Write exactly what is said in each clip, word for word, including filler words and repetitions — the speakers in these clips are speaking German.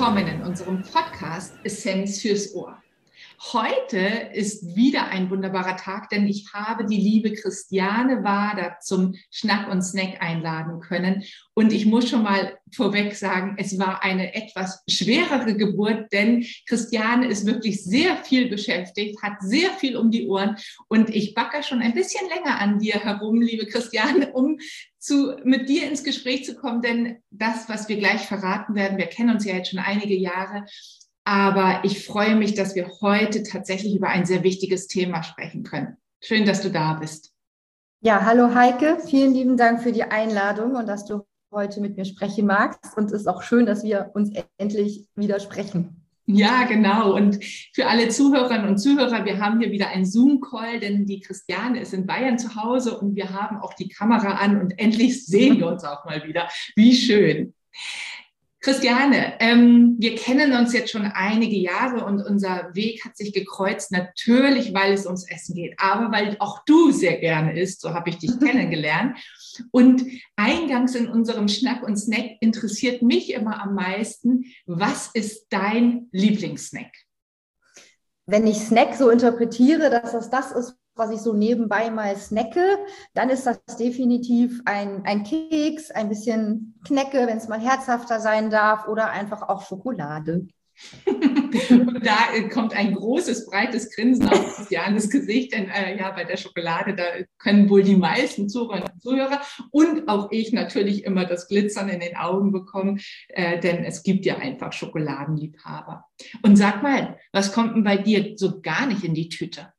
willkommen in unserem Podcast Essenz fürs Ohr. Heute ist wieder ein wunderbarer Tag, denn ich habe die liebe Christiane Wader zum Schnack und Snack einladen können. Und ich muss schon mal vorweg sagen, es war eine etwas schwerere Geburt, denn Christiane ist wirklich sehr viel beschäftigt, hat sehr viel um die Ohren. Und ich backe schon ein bisschen länger an dir herum, liebe Christiane, um zu, mit dir ins Gespräch zu kommen. Denn das, was wir gleich verraten werden, wir kennen uns ja jetzt schon einige Jahre, aber ich freue mich, dass wir heute tatsächlich über ein sehr wichtiges Thema sprechen können. Schön, dass du da bist. Ja, hallo Heike, vielen lieben Dank für die Einladung und dass du heute mit mir sprechen magst. Und es ist auch schön, dass wir uns endlich wieder sprechen. Ja, genau. Und für alle Zuhörerinnen und Zuhörer, wir haben hier wieder einen Zoom-Call, denn die Christiane ist in Bayern zu Hause und wir haben auch die Kamera an und endlich sehen wir uns auch mal wieder. Wie schön. Christiane, ähm, wir kennen uns jetzt schon einige Jahre und unser Weg hat sich gekreuzt, natürlich, weil es ums Essen geht, aber weil auch du sehr gerne isst, so habe ich dich kennengelernt. Und eingangs in unserem Schnack und Snack interessiert mich immer am meisten, was ist dein Lieblingssnack? Wenn ich Snack so interpretiere, dass das das ist, was ich so nebenbei mal snacke, dann ist das definitiv ein, ein Keks, ein bisschen Knecke, wenn es mal herzhafter sein darf, oder einfach auch Schokolade. Und da kommt ein großes, breites Grinsen auf Christianes Gesicht, denn äh, ja, bei der Schokolade, da können wohl die meisten Zuhörerinnen und Zuhörer und auch ich natürlich immer das Glitzern in den Augen bekommen, äh, denn es gibt ja einfach Schokoladenliebhaber. Und sag mal, was kommt denn bei dir so gar nicht in die Tüte?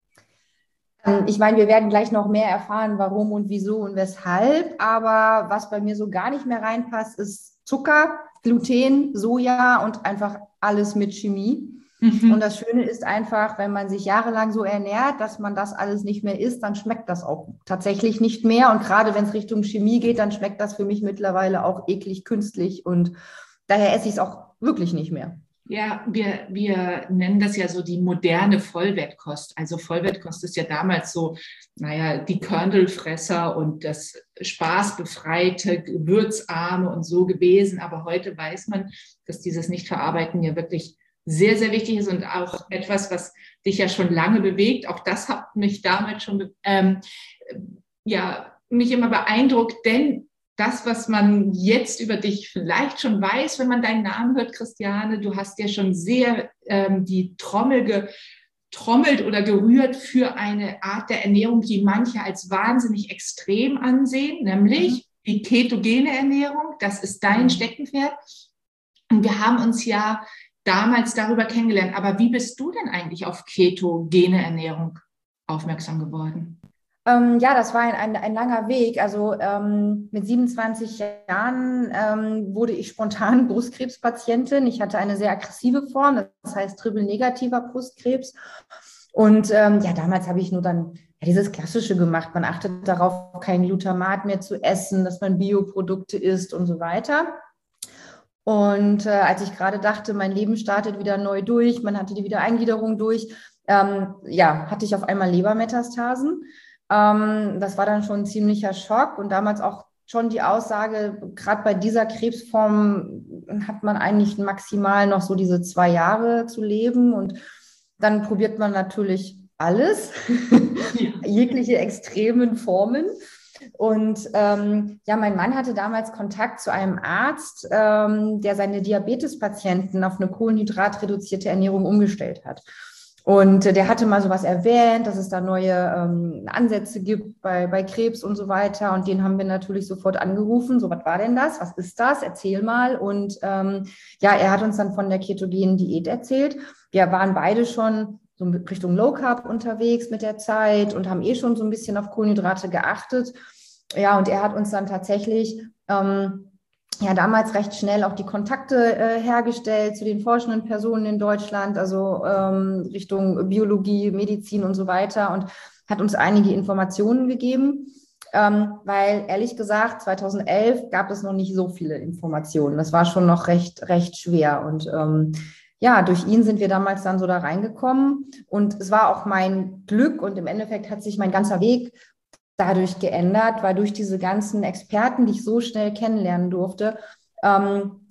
Ich meine, wir werden gleich noch mehr erfahren, warum und wieso und weshalb, aber was bei mir so gar nicht mehr reinpasst, ist Zucker, Gluten, Soja und einfach alles mit Chemie. Mhm. Und das Schöne ist einfach, wenn man sich jahrelang so ernährt, dass man das alles nicht mehr isst, dann schmeckt das auch tatsächlich nicht mehr. Und gerade wenn es Richtung Chemie geht, dann schmeckt das für mich mittlerweile auch eklig künstlich und daher esse ich es auch wirklich nicht mehr. Ja, wir, wir nennen das ja so die moderne Vollwertkost. Also Vollwertkost ist ja damals so, naja, die Körnelfresser und das spaßbefreite, gewürzarme und so gewesen. Aber heute weiß man, dass dieses Nichtverarbeiten ja wirklich sehr, sehr wichtig ist und auch etwas, was dich ja schon lange bewegt. Auch das hat mich damals schon, ähm, ja, mich immer beeindruckt, denn das, was man jetzt über dich vielleicht schon weiß, wenn man deinen Namen hört, Christiane, du hast ja schon sehr ähm, die Trommel getrommelt oder gerührt für eine Art der Ernährung, die manche als wahnsinnig extrem ansehen, nämlich mhm. die ketogene Ernährung. Das ist dein mhm. Steckenpferd. Und wir haben uns ja damals darüber kennengelernt. Aber wie bist du denn eigentlich auf ketogene Ernährung aufmerksam geworden? Ähm, ja, das war ein, ein, ein langer Weg. Also ähm, mit siebenundzwanzig Jahren ähm, wurde ich spontan Brustkrebspatientin. Ich hatte eine sehr aggressive Form, das heißt triple-negativer Brustkrebs. Und ähm, ja, damals habe ich nur dann ja, dieses Klassische gemacht. Man achtet darauf, kein Glutamat mehr zu essen, dass man Bioprodukte isst und so weiter. Und äh, als ich gerade dachte, mein Leben startet wieder neu durch, man hatte die Wiedereingliederung durch, ähm, ja, hatte ich auf einmal Lebermetastasen. Das war dann schon ein ziemlicher Schock und damals auch schon die Aussage, gerade bei dieser Krebsform hat man eigentlich maximal noch so diese zwei Jahre zu leben und dann probiert man natürlich alles, ja. jegliche extremen Formen. Und ähm, ja, mein Mann hatte damals Kontakt zu einem Arzt, ähm, der seine Diabetespatienten auf eine kohlenhydratreduzierte Ernährung umgestellt hat. Und der hatte mal sowas erwähnt, dass es da neue ähm, Ansätze gibt bei, bei Krebs und so weiter. Und den haben wir natürlich sofort angerufen. So, was war denn das? Was ist das? Erzähl mal. Und ähm, ja, er hat uns dann von der ketogenen Diät erzählt. Wir waren beide schon so Richtung Low Carb unterwegs mit der Zeit und haben eh schon so ein bisschen auf Kohlenhydrate geachtet. Ja, und er hat uns dann tatsächlich ähm, ja damals recht schnell auch die Kontakte äh, hergestellt zu den forschenden Personen in Deutschland, also ähm, Richtung Biologie, Medizin und so weiter und hat uns einige Informationen gegeben, ähm, weil ehrlich gesagt zweitausendelf gab es noch nicht so viele Informationen. Das war schon noch recht, recht schwer und ähm, ja, durch ihn sind wir damals dann so da reingekommen und es war auch mein Glück und im Endeffekt hat sich mein ganzer Weg dadurch geändert, weil durch diese ganzen Experten, die ich so schnell kennenlernen durfte, ähm,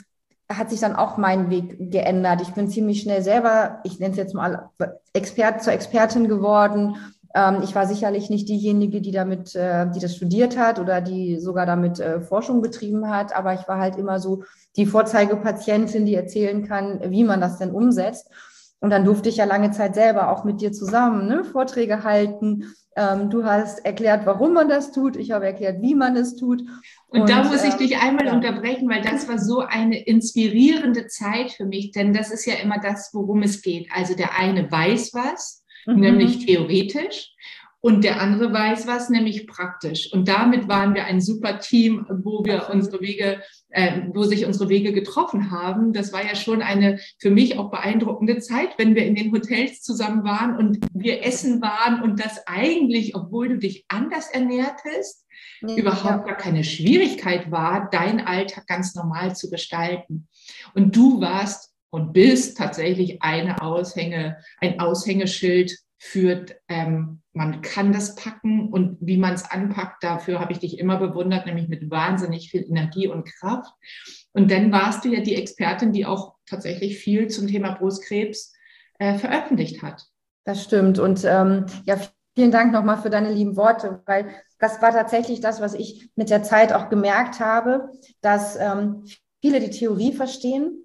hat sich dann auch mein Weg geändert. Ich bin ziemlich schnell selber, ich nenne es jetzt mal Expert zur Expertin geworden. Ähm, ich war sicherlich nicht diejenige, die damit, äh, die das studiert hat oder die sogar damit äh, Forschung betrieben hat, aber ich war halt immer so die Vorzeigepatientin, die erzählen kann, wie man das denn umsetzt. Und dann durfte ich ja lange Zeit selber auch mit dir zusammen, ne, Vorträge halten. Ähm, du hast erklärt, warum man das tut. Ich habe erklärt, wie man es tut. Und, und da muss ich ähm, dich einmal ja. unterbrechen, weil das war so eine inspirierende Zeit für mich, denn das ist ja immer das, worum es geht. Also der eine weiß was, mhm. nämlich theoretisch, und der andere weiß was, nämlich praktisch. Und damit waren wir ein super Team, wo wir Absolut. unsere Wege, äh, wo sich unsere Wege getroffen haben. Das war ja schon eine für mich auch beeindruckende Zeit, wenn wir in den Hotels zusammen waren und wir essen waren und das eigentlich, obwohl du dich anders ernährtest, ja. überhaupt gar keine Schwierigkeit war, deinen Alltag ganz normal zu gestalten. Und du warst und bist tatsächlich eine Aushänge, ein Aushängeschild für, ähm, man kann das packen und wie man es anpackt, dafür habe ich dich immer bewundert, nämlich mit wahnsinnig viel Energie und Kraft. Und dann warst du ja die Expertin, die auch tatsächlich viel zum Thema Brustkrebs äh, veröffentlicht hat. Das stimmt. Und ähm, ja, vielen Dank nochmal für deine lieben Worte, weil das war tatsächlich das, was ich mit der Zeit auch gemerkt habe, dass ähm, viele die Theorie verstehen,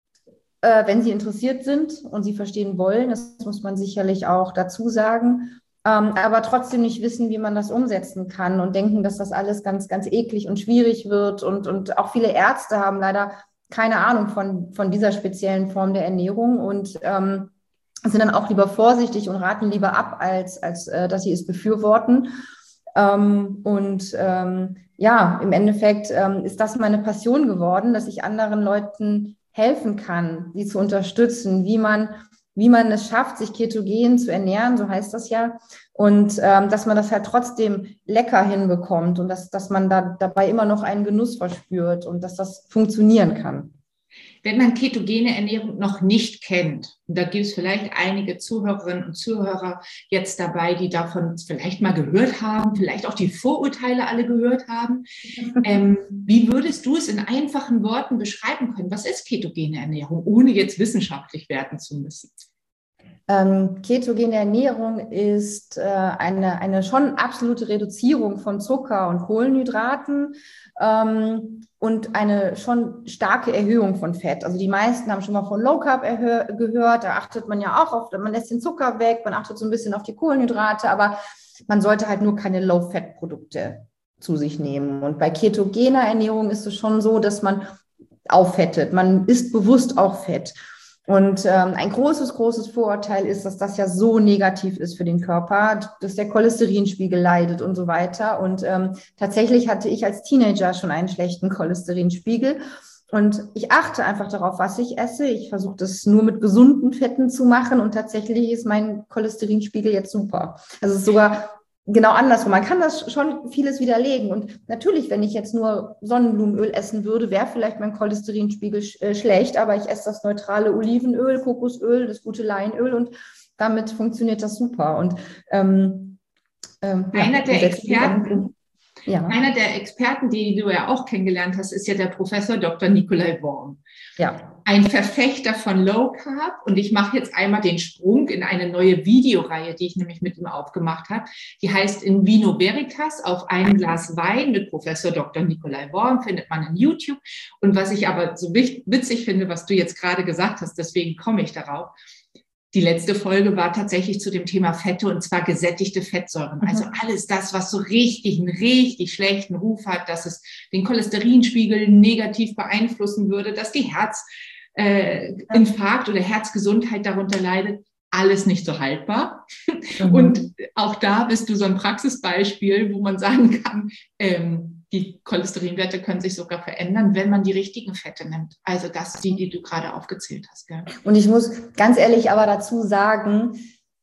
wenn sie interessiert sind und sie verstehen wollen, das muss man sicherlich auch dazu sagen, ähm, aber trotzdem nicht wissen, wie man das umsetzen kann und denken, dass das alles ganz, ganz eklig und schwierig wird. Und, und auch viele Ärzte haben leider keine Ahnung von, von dieser speziellen Form der Ernährung und ähm, sind dann auch lieber vorsichtig und raten lieber ab, als, als äh, dass sie es befürworten. Ähm, und ähm, ja, im Endeffekt ähm, ist das meine Passion geworden, dass ich anderen Leuten helfen kann, sie zu unterstützen, wie man, wie man es schafft, sich ketogen zu ernähren, so heißt das ja, und ähm, dass man das halt trotzdem lecker hinbekommt und dass, dass man da dabei immer noch einen Genuss verspürt und dass das funktionieren kann. Wenn man ketogene Ernährung noch nicht kennt, und da gibt es vielleicht einige Zuhörerinnen und Zuhörer jetzt dabei, die davon vielleicht mal gehört haben, vielleicht auch die Vorurteile alle gehört haben, ähm, wie würdest du es in einfachen Worten beschreiben können? Was ist ketogene Ernährung, ohne jetzt wissenschaftlich werden zu müssen? Ähm, ketogene Ernährung ist äh, eine, eine schon absolute Reduzierung von Zucker und Kohlenhydraten ähm, und eine schon starke Erhöhung von Fett. Also die meisten haben schon mal von Low Carb gehört, da achtet man ja auch auf, man lässt den Zucker weg, man achtet so ein bisschen auf die Kohlenhydrate, aber man sollte halt nur keine Low-Fat-Produkte zu sich nehmen. Und bei ketogener Ernährung ist es schon so, dass man auffettet, man isst bewusst auch Fett. Und ähm, ein großes, großes Vorurteil ist, dass das ja so negativ ist für den Körper, dass der Cholesterinspiegel leidet und so weiter. Und ähm, tatsächlich hatte ich als Teenager schon einen schlechten Cholesterinspiegel. Und ich achte einfach darauf, was ich esse. Ich versuche das nur mit gesunden Fetten zu machen. Und tatsächlich ist mein Cholesterinspiegel jetzt super. Also es ist sogar genau andersrum. Man kann das schon vieles widerlegen. Und natürlich, wenn ich jetzt nur Sonnenblumenöl essen würde, wäre vielleicht mein Cholesterinspiegel sch- äh, schlecht, aber ich esse das neutrale Olivenöl, Kokosöl, das gute Leinöl und damit funktioniert das super. Und ähm, ähm, einer, ja, der Experten, ja. einer der Experten, die du ja auch kennengelernt hast, ist ja der Professor Doktor Nikolai Worm. Ja. Ein Verfechter von Low Carb, und ich mache jetzt einmal den Sprung in eine neue Videoreihe, die ich nämlich mit ihm aufgemacht habe. Die heißt In Vino Veritas, auf ein Glas Wein mit Professor Doktor Nikolai Worm, findet man in YouTube. Und was ich aber so witzig finde, was du jetzt gerade gesagt hast, deswegen komme ich darauf. Die letzte Folge war tatsächlich zu dem Thema Fette, und zwar gesättigte Fettsäuren. Mhm. Also alles das, was so richtig, einen richtig schlechten Ruf hat, dass es den Cholesterinspiegel negativ beeinflussen würde, dass die Herzinfarkt äh, oder Herzgesundheit darunter leidet. Alles nicht so haltbar. Mhm. Und auch da bist du so ein Praxisbeispiel, wo man sagen kann, ähm, die Cholesterinwerte können sich sogar verändern, wenn man die richtigen Fette nimmt. Also das, die, die du gerade aufgezählt hast. Gell? Und ich muss ganz ehrlich aber dazu sagen,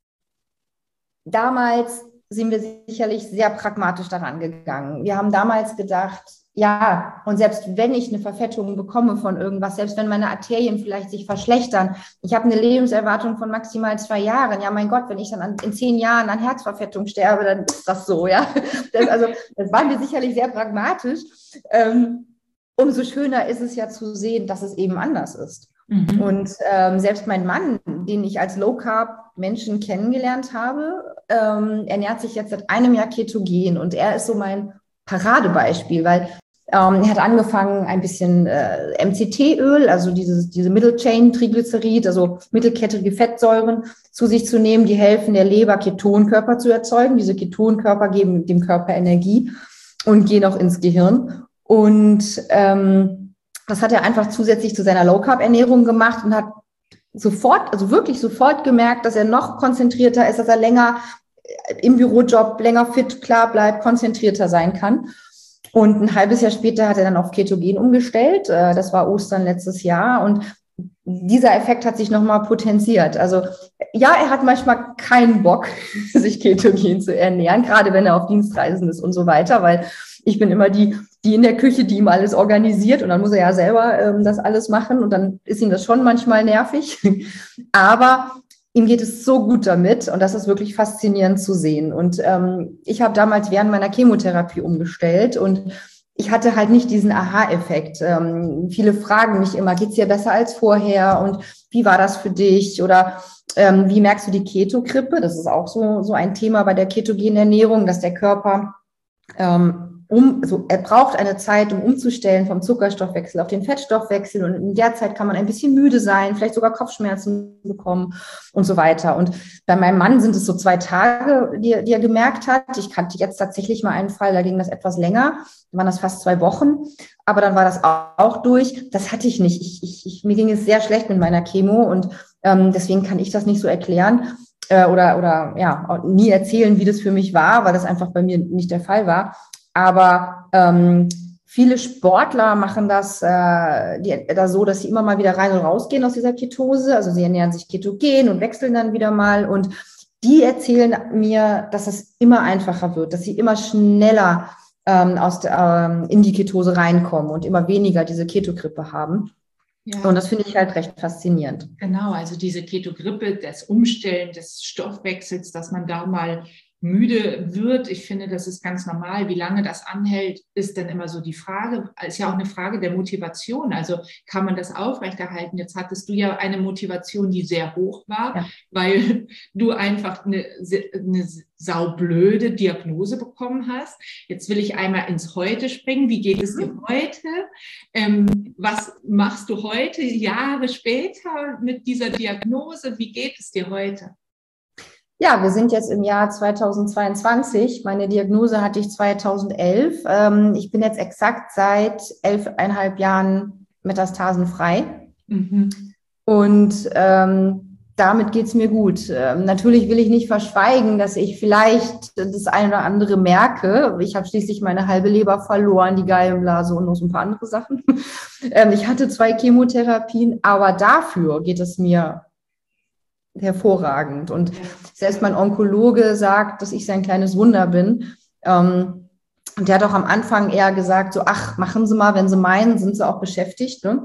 damals sind wir sicherlich sehr pragmatisch daran gegangen. Wir haben damals gedacht, ja, und selbst wenn ich eine Verfettung bekomme von irgendwas, selbst wenn meine Arterien vielleicht sich verschlechtern, ich habe eine Lebenserwartung von maximal zwei Jahren. Ja, mein Gott, wenn ich dann an, in zehn Jahren an Herzverfettung sterbe, dann ist das so, ja. Das, also, das waren wir sicherlich sehr pragmatisch. Ähm, umso schöner ist es ja zu sehen, dass es eben anders ist. Mhm. Und ähm, selbst mein Mann, den ich als Low-Carb-Menschen kennengelernt habe, ähm, ernährt sich jetzt seit einem Jahr ketogen. Und er ist so mein Paradebeispiel, weil ähm, er hat angefangen, ein bisschen äh, M C T-Öl, also dieses, diese Middle-Chain-Triglycerid, also mittelkettige Fettsäuren, zu sich zu nehmen, die helfen der Leber, Ketonkörper zu erzeugen. Diese Ketonkörper geben dem Körper Energie und gehen auch ins Gehirn. Und ähm, das hat er einfach zusätzlich zu seiner Low-Carb-Ernährung gemacht und hat sofort, also wirklich sofort gemerkt, dass er noch konzentrierter ist, dass er länger im Bürojob, länger fit, klar bleibt, konzentrierter sein kann. Und ein halbes Jahr später hat er dann auf Ketogen umgestellt. Das war Ostern letztes Jahr. Und dieser Effekt hat sich nochmal potenziert. Also ja, er hat manchmal keinen Bock, sich ketogen zu ernähren, gerade wenn er auf Dienstreisen ist und so weiter, weil ich bin immer die, die in der Küche, die ihm alles organisiert und dann muss er ja selber ähm, das alles machen und dann ist ihm das schon manchmal nervig. Aber ihm geht es so gut damit und das ist wirklich faszinierend zu sehen. Und ähm, ich habe damals während meiner Chemotherapie umgestellt und ich hatte halt nicht diesen Aha-Effekt. Ähm, viele fragen mich immer, geht's dir besser als vorher und wie war das für dich oder ähm, wie merkst du die Ketogrippe? Das ist auch so, so ein Thema bei der ketogenen Ernährung, dass der Körper ähm, um, also er braucht eine Zeit, um umzustellen vom Zuckerstoffwechsel auf den Fettstoffwechsel und in der Zeit kann man ein bisschen müde sein, vielleicht sogar Kopfschmerzen bekommen und so weiter. Und bei meinem Mann sind es so zwei Tage, die, die er gemerkt hat. Ich kannte jetzt tatsächlich mal einen Fall, da ging das etwas länger, da waren das fast zwei Wochen, aber dann war das auch durch. Das hatte ich nicht. Ich, ich, ich, mir ging es sehr schlecht mit meiner Chemo und ähm, deswegen kann ich das nicht so erklären äh, oder, oder ja, nie erzählen, wie das für mich war, weil das einfach bei mir nicht der Fall war. Aber ähm, viele Sportler machen das, äh, die, das so, dass sie immer mal wieder rein und rausgehen aus dieser Ketose. Also sie ernähren sich ketogen und wechseln dann wieder mal. Und die erzählen mir, dass es immer einfacher wird, dass sie immer schneller ähm, aus der, ähm, in die Ketose reinkommen und immer weniger diese Ketogrippe haben. Ja. Und das finde ich halt recht faszinierend. Genau, also diese Ketogrippe, das Umstellen des Stoffwechsels, dass man da mal müde wird. Ich finde, das ist ganz normal. Wie lange das anhält, ist dann immer so die Frage. Ist ja auch eine Frage der Motivation. Also kann man das aufrechterhalten? Jetzt hattest du ja eine Motivation, die sehr hoch war, ja, weil du einfach eine, eine saublöde Diagnose bekommen hast. Jetzt will ich einmal ins Heute springen. Wie geht es dir heute? Ähm, was machst du heute, Jahre später mit dieser Diagnose? Wie geht es dir heute? Ja, wir sind jetzt im Jahr zweitausendzweiundzwanzig. Meine Diagnose hatte ich zweitausendelf. Ähm, ich bin jetzt exakt seit elfeinhalb Jahren metastasenfrei. Mhm. Und ähm, damit geht's mir gut. Ähm, natürlich will ich nicht verschweigen, dass ich vielleicht das eine oder andere merke. Ich habe schließlich meine halbe Leber verloren, die Gallenblase und noch so ein paar andere Sachen. ähm, ich hatte zwei Chemotherapien, aber dafür geht es mir hervorragend. Und selbst mein Onkologe sagt, dass ich sein kleines Wunder bin. Ähm, und der hat auch am Anfang eher gesagt, so, ach, machen Sie mal, wenn Sie meinen, sind Sie auch beschäftigt. Ne?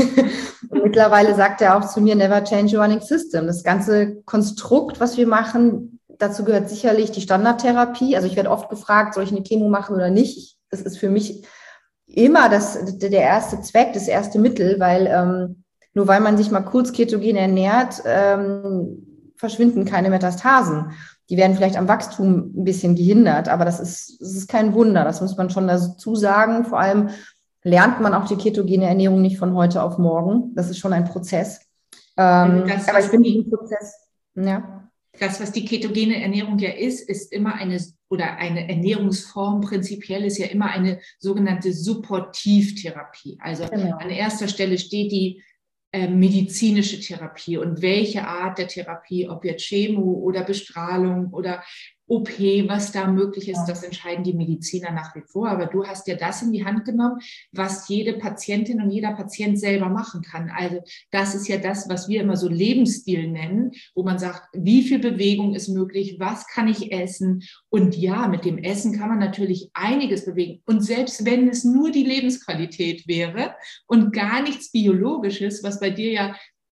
Und mittlerweile sagt er auch zu mir, never change a running system. Das ganze Konstrukt, was wir machen, dazu gehört sicherlich die Standardtherapie. Also ich werde oft gefragt, soll ich eine Chemo machen oder nicht? Das ist für mich immer das, der erste Zweck, das erste Mittel, weil ähm, nur weil man sich mal kurz ketogen ernährt, ähm, verschwinden keine Metastasen. Die werden vielleicht am Wachstum ein bisschen gehindert, aber das ist, das ist kein Wunder. Das muss man schon dazu sagen. Vor allem lernt man auch die ketogene Ernährung nicht von heute auf morgen. Das ist schon ein Prozess. Ähm, das, aber ich bin im Prozess. Ja. Das, was die ketogene Ernährung ja ist, ist immer eine, oder eine Ernährungsform prinzipiell ist ja immer eine sogenannte Supportivtherapie. Also genau. An erster Stelle steht die medizinische Therapie und welche Art der Therapie, ob jetzt Chemo oder Bestrahlung oder O P, was da möglich ist, das entscheiden die Mediziner nach wie vor. Aber du hast ja das in die Hand genommen, was jede Patientin und jeder Patient selber machen kann. Also das ist ja das, was wir immer so Lebensstil nennen, wo man sagt, wie viel Bewegung ist möglich, was kann ich essen? Und ja, mit dem Essen kann man natürlich einiges bewegen. Und selbst wenn es nur die Lebensqualität wäre und gar nichts Biologisches, was bei dir ja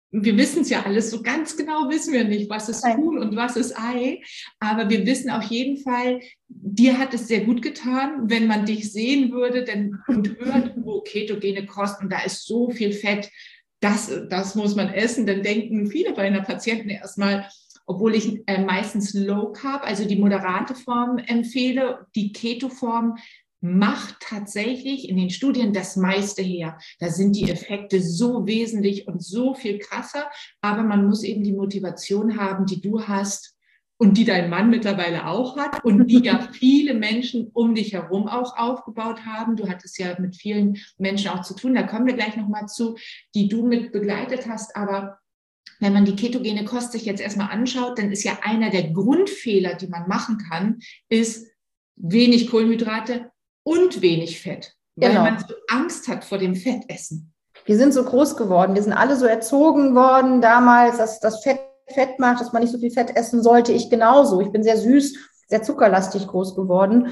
wir wissen es ja alles, so ganz genau wissen wir nicht, was ist Huhn und was ist Ei, aber wir wissen auf jeden Fall, dir hat es sehr gut getan, wenn man dich sehen würde denn, und hört, oh, ketogene Kost und da ist so viel Fett, das, das muss man essen, dann denken viele bei einer Patienten erstmal, obwohl ich äh, meistens Low Carb, also die moderate Form empfehle, die Keto-Form macht tatsächlich in den Studien das meiste her. Da sind die Effekte so wesentlich und so viel krasser, aber man muss eben die Motivation haben, die du hast und die dein Mann mittlerweile auch hat und die ja viele Menschen um dich herum auch aufgebaut haben. Du hattest ja mit vielen Menschen auch zu tun, da kommen wir gleich nochmal zu, die du mit begleitet hast, aber wenn man die ketogene Kost sich jetzt erstmal anschaut, dann ist ja einer der Grundfehler, die man machen kann, ist wenig Kohlenhydrate und wenig Fett, weil Genau. man so Angst hat vor dem Fettessen. Wir sind so groß geworden, wir sind alle so erzogen worden damals, dass das Fett Fett macht, dass man nicht so viel Fett essen sollte. Ich genauso. Ich bin sehr süß, sehr zuckerlastig groß geworden.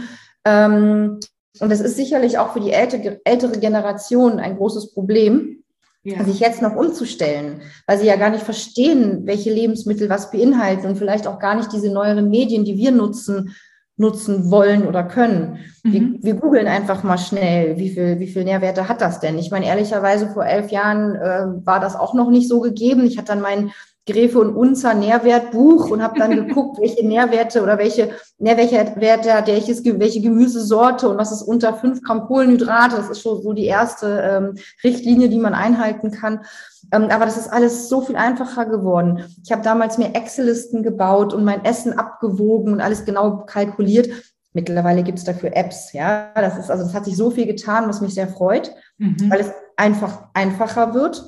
Ähm, und das ist sicherlich auch für die ältere, ältere Generation ein großes Problem, ja. sich jetzt noch umzustellen, weil sie ja gar nicht verstehen, welche Lebensmittel was beinhalten und vielleicht auch gar nicht diese neueren Medien, die wir nutzen, nutzen wollen oder können. Mhm. Wir, wir googeln einfach mal schnell, wie viel, wie viel Nährwerte hat das denn? Ich meine, ehrlicherweise vor elf Jahren äh, war das auch noch nicht so gegeben. Ich hatte dann meinen Gräfe und Unzer Nährwertbuch und habe dann geguckt, welche Nährwerte oder welche Nährwerte hat welches, welche Gemüsesorte und was ist unter fünf Gramm Kohlenhydrate. Das ist schon so die erste ähm, Richtlinie, die man einhalten kann. Ähm, aber das ist alles so viel einfacher geworden. Ich habe damals mir Excel-Listen gebaut und mein Essen abgewogen und alles genau kalkuliert. Mittlerweile gibt es dafür Apps. Ja, das ist also, das hat sich so viel getan, was mich sehr freut, mhm. weil es einfach einfacher wird.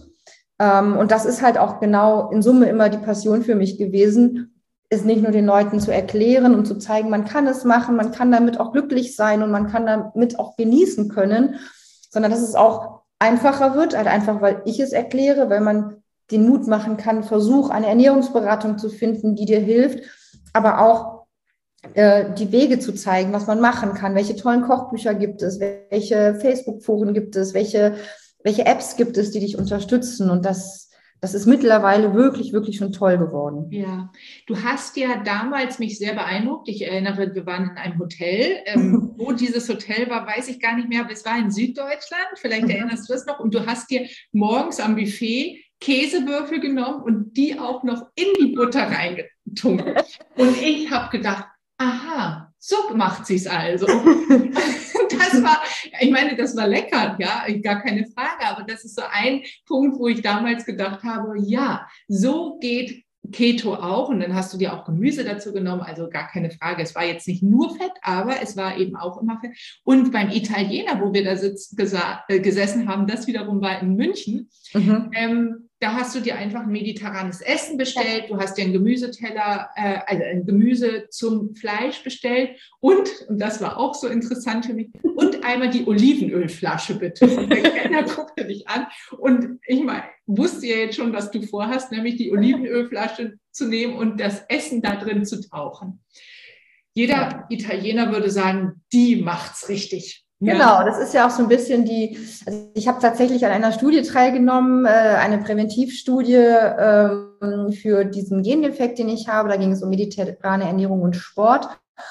Und das ist halt auch genau in Summe immer die Passion für mich gewesen, es nicht nur den Leuten zu erklären und zu zeigen, man kann es machen, man kann damit auch glücklich sein und man kann damit auch genießen können, sondern dass es auch einfacher wird, halt einfach, weil ich es erkläre, weil man den Mut machen kann, Versuch, eine Ernährungsberatung zu finden, die dir hilft, aber auch äh, die Wege zu zeigen, was man machen kann, welche tollen Kochbücher gibt es, welche Facebook-Foren gibt es, welche Welche Apps gibt es, die dich unterstützen? Und das, das ist mittlerweile wirklich, wirklich schon toll geworden. Ja, du hast ja damals mich sehr beeindruckt. Ich erinnere, wir waren in einem Hotel. Ähm, wo dieses Hotel war, weiß ich gar nicht mehr, aber es war in Süddeutschland. Vielleicht erinnerst du das noch. Und du hast dir morgens am Buffet Käsewürfel genommen und die auch noch in die Butter reingetunkt. Und ich habe gedacht, aha, so macht sie es also. Das war, ich meine, das war lecker, ja, gar keine Frage, aber das ist so ein Punkt, wo ich damals gedacht habe, ja, so geht Keto auch und dann hast du dir auch Gemüse dazu genommen, also gar keine Frage. Es war jetzt nicht nur Fett, aber es war eben auch immer Fett. Und beim Italiener, wo wir da sitz, gesa- äh, gesessen haben, das wiederum war in München, mhm. ähm, da hast du dir einfach ein mediterranes Essen bestellt, du hast dir einen Gemüseteller, äh, also ein Gemüse zum Fleisch bestellt und, und das war auch so interessant für mich, und einmal die Olivenölflasche bitte. Und der Kellner guckte dich an und ich meine, wusste ja jetzt schon, was du vorhast, nämlich die Olivenölflasche zu nehmen und das Essen da drin zu tauchen. Jeder ja. Italiener würde sagen, die macht's richtig. Ja. Genau, das ist ja auch so ein bisschen die, also ich habe tatsächlich an einer Studie teilgenommen, äh, eine Präventivstudie äh, für diesen Gendefekt, den ich habe. Da ging es um mediterrane Ernährung und Sport.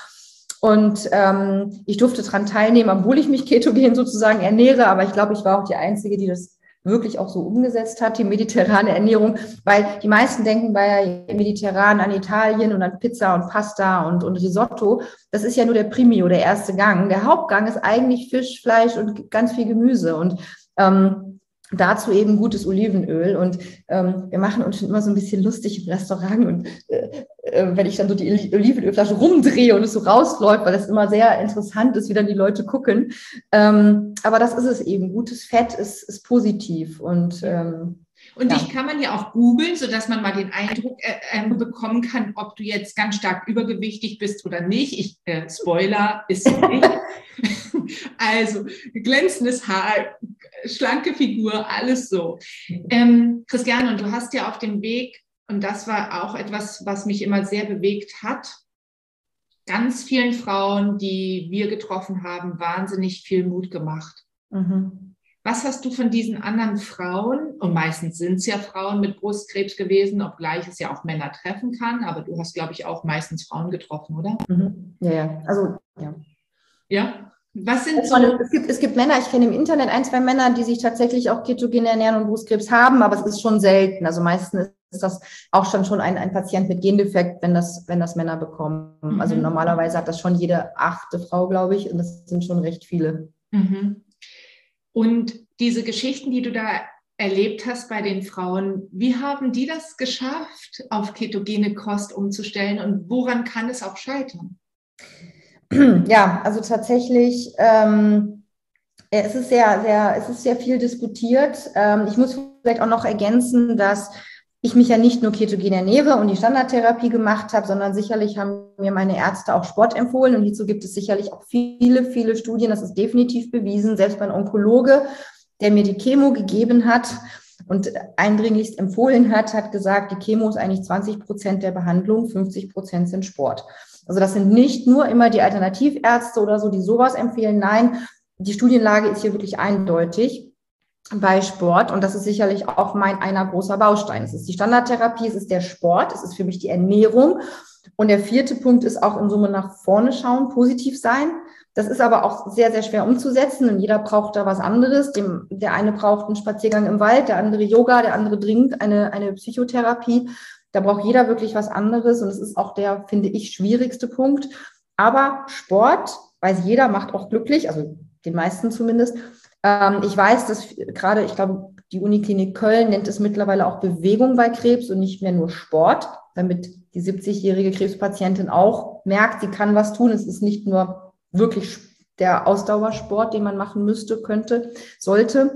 Und ähm, ich durfte daran teilnehmen, obwohl ich mich ketogen sozusagen ernähre. Aber ich glaube, ich war auch die Einzige, die das wirklich auch so umgesetzt hat, die mediterrane Ernährung, weil die meisten denken bei Mediterran an Italien und an Pizza und Pasta und, und Risotto. Das ist ja nur der Primio, der erste Gang. Der Hauptgang ist eigentlich Fisch, Fleisch und ganz viel Gemüse und ähm, dazu eben gutes Olivenöl. Und ähm, wir machen uns schon immer so ein bisschen lustig im Restaurant und äh, äh, wenn ich dann so die Olivenölflasche rumdrehe und es so rausläuft, weil das immer sehr interessant ist, wie dann die Leute gucken. Ähm, aber das ist es eben. Gutes Fett ist, ist positiv. Und, ähm, und ja. dich kann man ja auch googeln, sodass man mal den Eindruck äh, äh, bekommen kann, ob du jetzt ganz stark übergewichtig bist oder nicht. Ich, äh, Spoiler, ist nicht. Also glänzendes Haar, schlanke Figur, alles so. Ähm, Christiane, und du hast ja auf dem Weg, und das war auch etwas, was mich immer sehr bewegt hat, ganz vielen Frauen, die wir getroffen haben, wahnsinnig viel Mut gemacht. Mhm. Was hast du von diesen anderen Frauen, und meistens sind es ja Frauen mit Brustkrebs gewesen, obgleich es ja auch Männer treffen kann, aber du hast, glaube ich, auch meistens Frauen getroffen, oder? Mhm. Ja, ja, also ja. Ja, was sind so... Es gibt, es gibt Männer, ich kenne im Internet ein, zwei Männer, die sich tatsächlich auch ketogen ernähren und Brustkrebs haben, aber es ist schon selten. Also meistens ist das auch schon, schon ein, ein Patient mit Gendefekt, wenn das, wenn das Männer bekommen. Mhm. Also normalerweise hat das schon jede achte Frau, glaube ich, und das sind schon recht viele. Mhm. Und diese Geschichten, die du da erlebt hast bei den Frauen, wie haben die das geschafft, auf ketogene Kost umzustellen und woran kann es auch scheitern? Ja, also tatsächlich, ähm, es ist sehr, sehr, es ist sehr viel diskutiert. Ähm, ich muss vielleicht auch noch ergänzen, dass ich mich ja nicht nur ketogen ernähre und die Standardtherapie gemacht habe, sondern sicherlich haben mir meine Ärzte auch Sport empfohlen und hierzu gibt es sicherlich auch viele, viele Studien, das ist definitiv bewiesen, selbst mein Onkologe, der mir die Chemo gegeben hat und eindringlichst empfohlen hat, hat gesagt, die Chemo ist eigentlich zwanzig Prozent der Behandlung, fünfzig Prozent sind Sport. Also das sind nicht nur immer die Alternativärzte oder so, die sowas empfehlen, nein, die Studienlage ist hier wirklich eindeutig bei Sport und das ist sicherlich auch mein einer großer Baustein. Es ist die Standardtherapie, es ist der Sport, es ist für mich die Ernährung und der vierte Punkt ist auch in Summe nach vorne schauen, positiv sein. Das ist aber auch sehr, sehr schwer umzusetzen und jeder braucht da was anderes. Dem, der eine braucht einen Spaziergang im Wald, der andere Yoga, der andere dringend eine, eine Psychotherapie. Da braucht jeder wirklich was anderes und es ist auch der, finde ich, schwierigste Punkt. Aber Sport, weiß jeder, macht auch glücklich, also den meisten zumindest. Ähm, ich weiß, dass gerade, ich glaube, die Uniklinik Köln nennt es mittlerweile auch Bewegung bei Krebs und nicht mehr nur Sport, damit die siebzigjährige Krebspatientin auch merkt, sie kann was tun. Es ist nicht nur wirklich der Ausdauersport, den man machen müsste, könnte, sollte.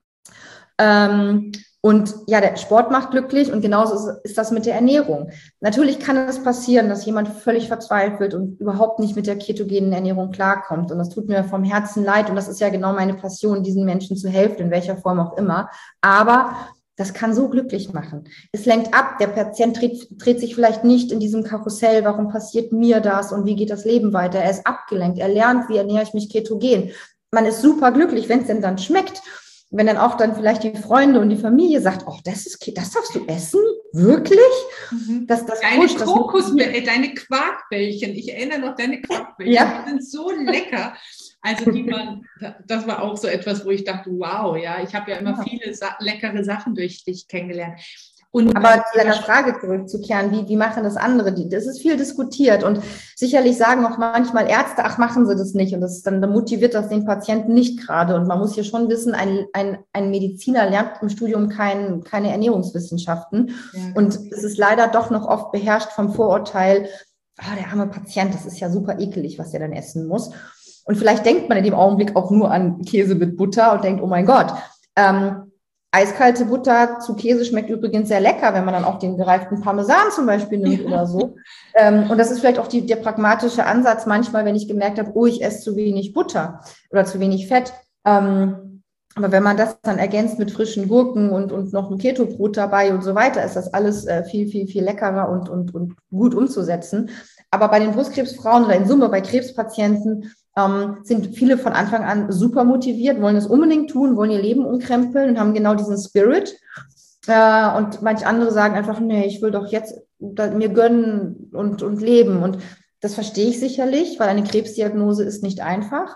Ähm, Und ja, der Sport macht glücklich und genauso ist, ist das mit der Ernährung. Natürlich kann es passieren, dass jemand völlig verzweifelt und überhaupt nicht mit der ketogenen Ernährung klarkommt. Und das tut mir vom Herzen leid. Und das ist ja genau meine Passion, diesen Menschen zu helfen, in welcher Form auch immer. Aber das kann so glücklich machen. Es lenkt ab. Der Patient dreht, dreht sich vielleicht nicht in diesem Karussell. Warum passiert mir das? Und wie geht das Leben weiter? Er ist abgelenkt. Er lernt, wie ernähre ich mich ketogen. Man ist super glücklich, wenn es denn dann schmeckt. Wenn dann auch dann vielleicht die Freunde und die Familie sagt, oh, das ist, das darfst du essen? Wirklich? Mhm. Das, das deine pusht, Kokosbällchen, deine Quarkbällchen, ich erinnere noch deine Quarkbällchen, ja. Die sind so lecker. Also die waren, das war auch so etwas, wo ich dachte, wow, ja, ich habe ja immer ja. viele sa- leckere Sachen durch dich kennengelernt. Und aber zu deiner Frage zurückzukehren, wie, wie machen das andere? Das ist viel diskutiert und sicherlich sagen auch manchmal Ärzte, ach, machen sie das nicht und das dann motiviert das den Patienten nicht gerade und man muss hier schon wissen, ein, ein, ein Mediziner lernt im Studium kein, keine Ernährungswissenschaften ja. Und es ist leider doch noch oft beherrscht vom Vorurteil, oh, der arme Patient, das ist ja super ekelig, was der dann essen muss und vielleicht denkt man in dem Augenblick auch nur an Käse mit Butter und denkt, oh mein Gott, ähm, eiskalte Butter zu Käse schmeckt übrigens sehr lecker, wenn man dann auch den gereiften Parmesan zum Beispiel nimmt ja. oder so. Ähm, und das ist vielleicht auch die, der pragmatische Ansatz manchmal, wenn ich gemerkt habe, oh, ich esse zu wenig Butter oder zu wenig Fett. Ähm, aber wenn man das dann ergänzt mit frischen Gurken und, und noch ein Keto-Brot dabei und so weiter, ist das alles äh, viel, viel, viel leckerer und, und, und gut umzusetzen. Aber bei den Brustkrebsfrauen oder in Summe bei Krebspatienten Ähm, sind viele von Anfang an super motiviert, wollen es unbedingt tun, wollen ihr Leben umkrempeln und haben genau diesen Spirit. Äh, und manche andere sagen einfach, nee, ich will doch jetzt mir gönnen und, und leben. Und das verstehe ich sicherlich, weil eine Krebsdiagnose ist nicht einfach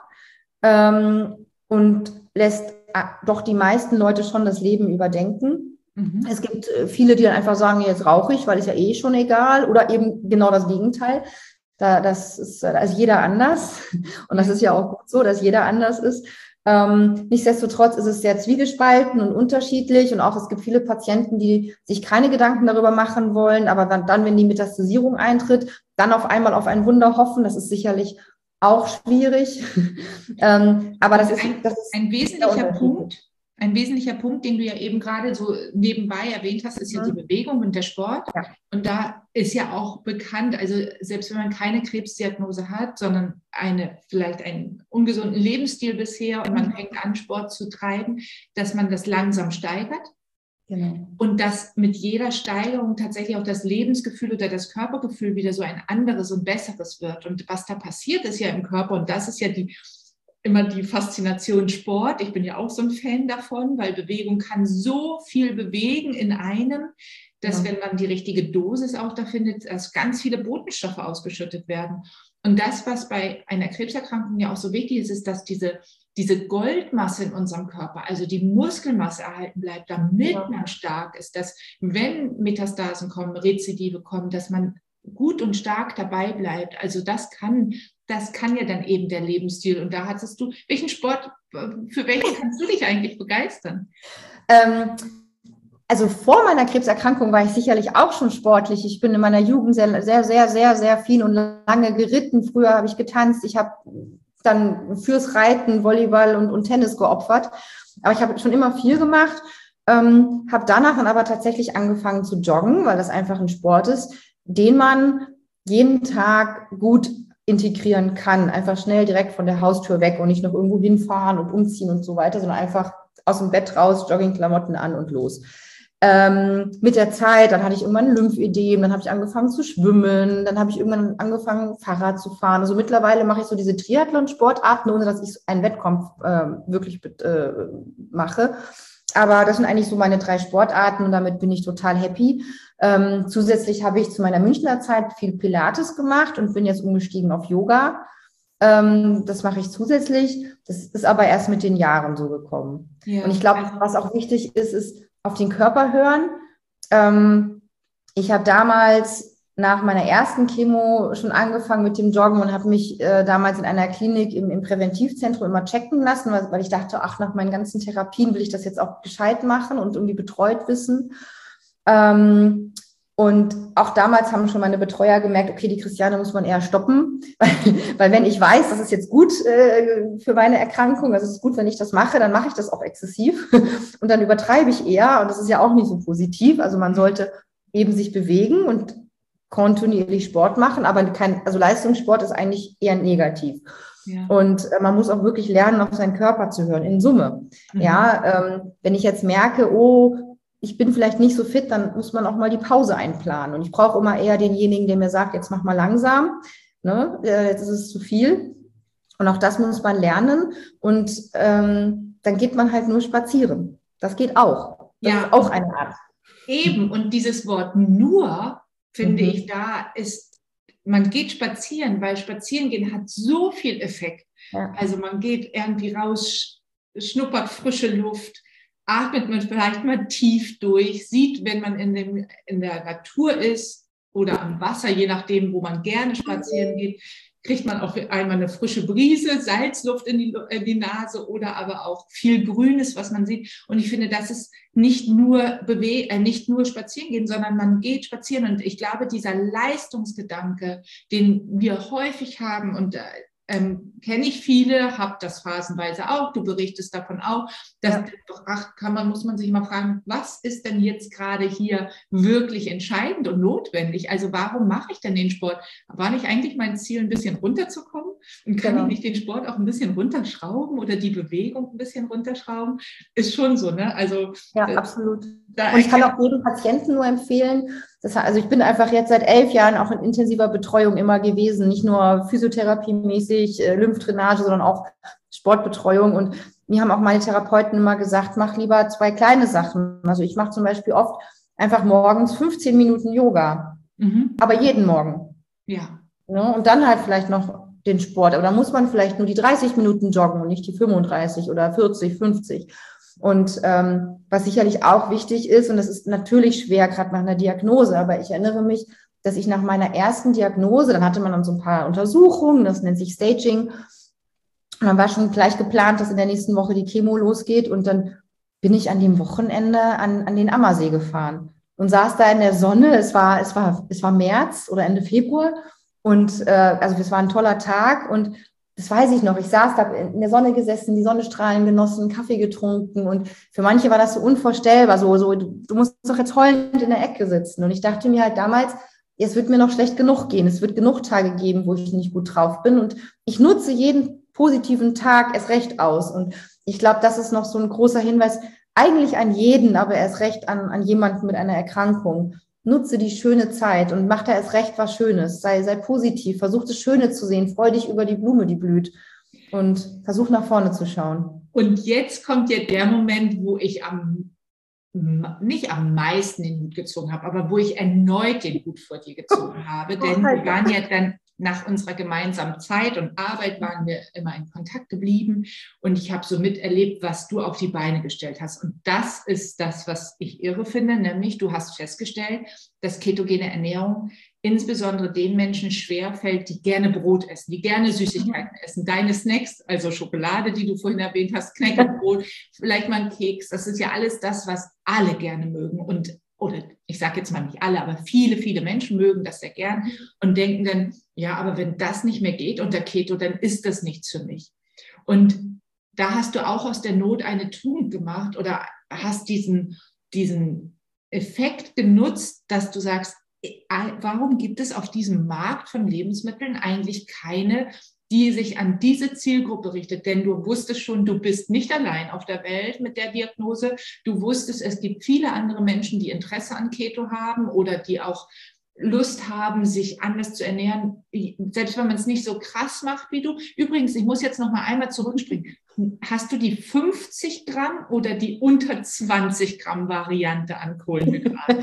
ähm, und lässt äh, doch die meisten Leute schon das Leben überdenken. Mhm. Es gibt äh, viele, die dann einfach sagen, jetzt rauche ich, weil ist ja eh schon egal. Oder eben genau das Gegenteil. Da, das ist also jeder anders und das ist ja auch gut so, dass jeder anders ist. Ähm, nichtsdestotrotz ist es sehr zwiegespalten und unterschiedlich und auch es gibt viele Patienten, die sich keine Gedanken darüber machen wollen, aber dann, dann wenn die Metastasierung eintritt, dann auf einmal auf ein Wunder hoffen, das ist sicherlich auch schwierig. ähm, aber das ist, ein, das ist ein wesentlicher Punkt. Ein wesentlicher Punkt, den du ja eben gerade so nebenbei erwähnt hast, ist ja die Bewegung und der Sport. Ja. Und da ist ja auch bekannt, also selbst wenn man keine Krebsdiagnose hat, sondern eine, vielleicht einen ungesunden Lebensstil bisher und man fängt an, Sport zu treiben, dass man das langsam steigert. Genau. Und dass mit jeder Steigerung tatsächlich auch das Lebensgefühl oder das Körpergefühl wieder so ein anderes und besseres wird. Und was da passiert ist ja im Körper, und das ist ja die immer die Faszination Sport. Ich bin ja auch so ein Fan davon, weil Bewegung kann so viel bewegen in einem, dass, ja, wenn man die richtige Dosis auch da findet, dass ganz viele Botenstoffe ausgeschüttet werden. Und das, was bei einer Krebserkrankung ja auch so wichtig ist, ist, dass diese, diese Goldmasse in unserem Körper, also die Muskelmasse erhalten bleibt, damit, ja, man stark ist, dass wenn Metastasen kommen, Rezidive kommen, dass man gut und stark dabei bleibt. Also das kann, das kann ja dann eben der Lebensstil. Und da hattest du, welchen Sport, für welchen kannst du dich eigentlich begeistern? Ähm, also vor meiner Krebserkrankung war ich sicherlich auch schon sportlich. Ich bin in meiner Jugend sehr, sehr, sehr, sehr, sehr viel und lange geritten. Früher habe ich getanzt. Ich habe dann fürs Reiten, Volleyball und, und Tennis geopfert. Aber ich habe schon immer viel gemacht. Ähm, habe danach dann aber tatsächlich angefangen zu joggen, weil das einfach ein Sport ist, den man jeden Tag gut integrieren kann. Einfach schnell direkt von der Haustür weg und nicht noch irgendwo hinfahren und umziehen und so weiter, sondern einfach aus dem Bett raus, Joggingklamotten an und los. Ähm, mit der Zeit, dann hatte ich irgendwann Lymphödem, dann habe ich angefangen zu schwimmen, dann habe ich irgendwann angefangen, Fahrrad zu fahren. Also mittlerweile mache ich so diese Triathlon-Sportarten, ohne dass ich einen Wettkampf äh, wirklich äh, mache. Aber das sind eigentlich so meine drei Sportarten und damit bin ich total happy. Ähm, zusätzlich habe ich zu meiner Münchner Zeit viel Pilates gemacht und bin jetzt umgestiegen auf Yoga. Ähm, das mache ich zusätzlich. Das ist aber erst mit den Jahren so gekommen. Ja. Und ich glaube, was auch wichtig ist, ist auf den Körper hören. Ähm, ich habe damals nach meiner ersten Chemo schon angefangen mit dem Joggen und habe mich äh, damals in einer Klinik im, im Präventivzentrum immer checken lassen, weil, weil ich dachte, ach, nach meinen ganzen Therapien will ich das jetzt auch gescheit machen und irgendwie betreut wissen. Ähm, und auch damals haben schon meine Betreuer gemerkt, okay, die Christiane muss man eher stoppen, weil, weil wenn ich weiß, das ist jetzt gut äh, für meine Erkrankung, also es ist gut, wenn ich das mache, dann mache ich das auch exzessiv und dann übertreibe ich eher und das ist ja auch nicht so positiv. Also man sollte eben sich bewegen und kontinuierlich Sport machen, aber kein, also Leistungssport ist eigentlich eher negativ. Ja. Und äh, man muss auch wirklich lernen, auf seinen Körper zu hören, in Summe. Mhm. Ja, ähm, wenn ich jetzt merke, oh, ich bin vielleicht nicht so fit, dann muss man auch mal die Pause einplanen. Und ich brauche immer eher denjenigen, der mir sagt, jetzt mach mal langsam, ne? äh, jetzt ist es zu viel. Und auch das muss man lernen. Und ähm, dann geht man halt nur spazieren. Das geht auch. Das ja, ist auch eine Art. Eben, und dieses Wort nur, finde mhm. ich, da ist, man geht spazieren, weil Spazierengehen hat so viel Effekt. Ja. Also man geht irgendwie raus, schnuppert frische Luft, atmet man vielleicht mal tief durch, sieht, wenn man in, dem, in der Natur ist oder am Wasser, je nachdem, wo man gerne spazieren geht, kriegt man auch einmal eine frische Brise, Salzluft in die, in die Nase oder aber auch viel Grünes, was man sieht. Und ich finde, das ist nicht nur bewe- äh, nicht nur spazieren gehen, sondern man geht spazieren. Und ich glaube, dieser Leistungsgedanke, den wir häufig haben, und äh, ähm, kenne ich viele, habe das phasenweise auch, du berichtest davon auch, dass ja. ach, kann man, muss man sich mal fragen, was ist denn jetzt gerade hier wirklich entscheidend und notwendig? Also warum mache ich denn den Sport? War nicht eigentlich mein Ziel, ein bisschen runterzukommen? Und kann genau. ich nicht den Sport auch ein bisschen runterschrauben oder die Bewegung ein bisschen runterschrauben? Ist schon so, ne? Also ja, äh, absolut. Und ich kann auch jedem Patienten nur empfehlen, das, also ich bin einfach jetzt seit elf Jahren auch in intensiver Betreuung immer gewesen, nicht nur physiotherapiemäßig, äh, Lymphdrainage, sondern auch Sportbetreuung. Und mir haben auch meine Therapeuten immer gesagt, mach lieber zwei kleine Sachen. Also ich mache zum Beispiel oft einfach morgens fünfzehn Minuten Yoga, mhm. aber jeden Morgen. Ja. Ja. Und dann halt vielleicht noch den Sport. Aber da muss man vielleicht nur die dreißig Minuten joggen und nicht die fünfunddreißig oder vierzig, fünfzig. Und ähm, was sicherlich auch wichtig ist, und das ist natürlich schwer, gerade nach einer Diagnose, aber ich erinnere mich, dass ich nach meiner ersten Diagnose, dann hatte man dann so ein paar Untersuchungen, das nennt sich Staging, und dann war schon gleich geplant, dass in der nächsten Woche die Chemo losgeht, und dann bin ich an dem Wochenende an, an den Ammersee gefahren und saß da in der Sonne. Es war, es war, es war März oder Ende Februar, und äh, also es war ein toller Tag, und das weiß ich noch, ich saß da in der Sonne gesessen, die Sonnenstrahlen genossen, Kaffee getrunken, und für manche war das so unvorstellbar, so, so du, du musst doch jetzt heulend in der Ecke sitzen. Und ich dachte mir halt damals, es wird mir noch schlecht genug gehen, es wird genug Tage geben, wo ich nicht gut drauf bin, und ich nutze jeden positiven Tag erst recht aus. Und ich glaube, das ist noch so ein großer Hinweis, eigentlich an jeden, aber erst recht an, an jemanden mit einer Erkrankung. Nutze die schöne Zeit und mach da erst recht was Schönes. Sei, sei positiv, versuch das Schöne zu sehen, freu dich über die Blume, die blüht. und versuche nach vorne zu schauen. Und jetzt kommt ja der Moment, wo ich am nicht am meisten den Hut gezogen habe, aber wo ich erneut den Hut vor dir gezogen habe, denn wir waren ja dann nach unserer gemeinsamen Zeit und Arbeit waren wir immer in Kontakt geblieben und ich habe so miterlebt, was du auf die Beine gestellt hast. Und das ist das, was ich irre finde, nämlich du hast festgestellt, dass ketogene Ernährung insbesondere den Menschen schwerfällt, die gerne Brot essen, die gerne Süßigkeiten essen. Deine Snacks, also Schokolade, die du vorhin erwähnt hast, Knäckebrot, vielleicht mal ein Keks, das ist ja alles das, was alle gerne mögen. Und, oder ich sage jetzt mal nicht alle, aber viele, viele Menschen mögen das sehr gern und denken dann, ja, aber wenn das nicht mehr geht unter Keto, dann ist das nichts für mich. Und da hast du auch aus der Not eine Tugend gemacht oder hast diesen, diesen Effekt genutzt, dass du sagst, warum gibt es auf diesem Markt von Lebensmitteln eigentlich keine, die sich an diese Zielgruppe richtet? Denn du wusstest schon, du bist nicht allein auf der Welt mit der Diagnose. Du wusstest, es gibt viele andere Menschen, die Interesse an Keto haben oder die auch Lust haben, sich anders zu ernähren, selbst wenn man es nicht so krass macht wie du. Übrigens, ich muss jetzt noch mal einmal zurückspringen. Hast du die fünfzig Gramm oder die unter zwanzig Gramm Variante an Kohlenhydraten?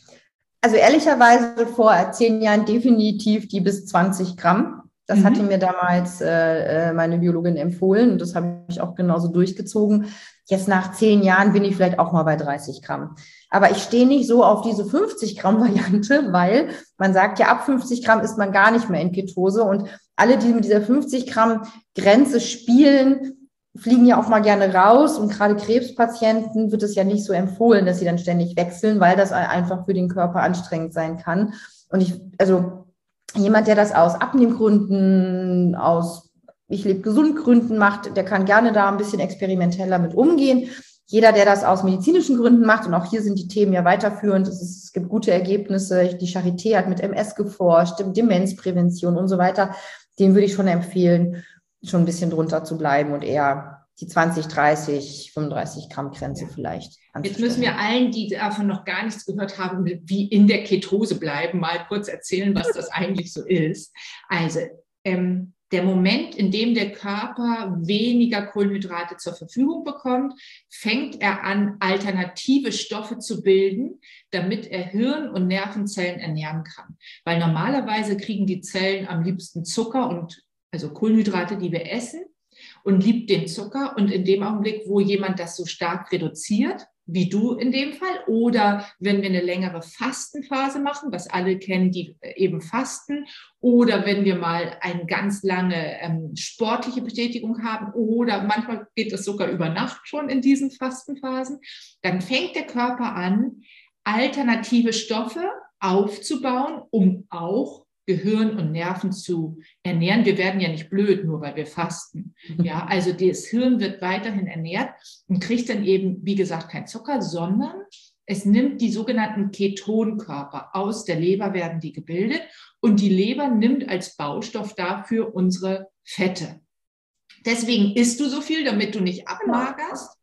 Also ehrlicherweise vor zehn Jahren definitiv die bis zwanzig Gramm. Das mhm. hatte mir damals äh, meine Biologin empfohlen und das habe ich auch genauso durchgezogen. Jetzt nach zehn Jahren bin ich vielleicht auch mal bei dreißig Gramm. Aber ich stehe nicht so auf diese fünfzig Gramm Variante, weil man sagt ja, ab fünfzig Gramm ist man gar nicht mehr in Ketose und alle, die mit dieser fünfzig Gramm Grenze spielen, fliegen ja auch mal gerne raus und gerade Krebspatienten wird es ja nicht so empfohlen, dass sie dann ständig wechseln, weil das einfach für den Körper anstrengend sein kann. Und ich, also jemand, der das aus Abnehmgründen, aus ich lebe gesund Gründen macht, der kann gerne da ein bisschen experimenteller mit umgehen. Jeder, der das aus medizinischen Gründen macht, und auch hier sind die Themen ja weiterführend, es, ist, es gibt gute Ergebnisse, die Charité hat mit M S geforscht, Demenzprävention und so weiter, dem würde ich schon empfehlen, schon ein bisschen drunter zu bleiben und eher die zwanzig, dreißig, fünfunddreißig Gramm Grenze vielleicht anzustellen. Jetzt müssen wir allen, die davon noch gar nichts gehört haben, wie in der Ketose bleiben, mal kurz erzählen, was das eigentlich so ist. Also ähm, der Moment, in dem der Körper weniger Kohlenhydrate zur Verfügung bekommt, fängt er an, alternative Stoffe zu bilden, damit er Hirn- und Nervenzellen ernähren kann. Weil normalerweise kriegen die Zellen am liebsten Zucker und also Kohlenhydrate, die wir essen, und liebt den Zucker. Und in dem Augenblick, wo jemand das so stark reduziert, wie du in dem Fall, oder wenn wir eine längere Fastenphase machen, was alle kennen, die eben fasten, oder wenn wir mal eine ganz lange ähm, sportliche Betätigung haben, oder manchmal geht es sogar über Nacht schon in diesen Fastenphasen, dann fängt der Körper an, alternative Stoffe aufzubauen, um auch Gehirn und Nerven zu ernähren. Wir werden ja nicht blöd, nur weil wir fasten. Ja, also das Hirn wird weiterhin ernährt und kriegt dann eben, wie gesagt, kein Zucker, sondern es nimmt die sogenannten Ketonkörper. Aus der Leber werden die gebildet und die Leber nimmt als Baustoff dafür unsere Fette. Deswegen isst du so viel, damit du nicht abmagerst.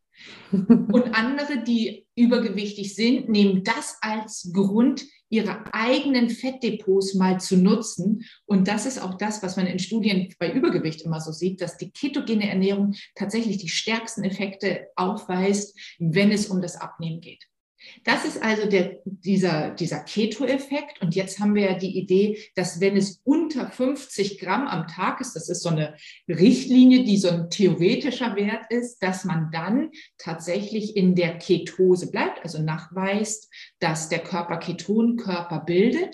Und andere, die übergewichtig sind, nehmen das als Grund, ihre eigenen Fettdepots mal zu nutzen. Und das ist auch das, was man in Studien bei Übergewicht immer so sieht, dass die ketogene Ernährung tatsächlich die stärksten Effekte aufweist, wenn es um das Abnehmen geht. Das ist also der, dieser, dieser Keto-Effekt. Und jetzt haben wir ja die Idee, dass wenn es unter fünfzig Gramm am Tag ist, das ist so eine Richtlinie, die so ein theoretischer Wert ist, dass man dann tatsächlich in der Ketose bleibt, also nachweist, dass der Körper Ketonkörper bildet.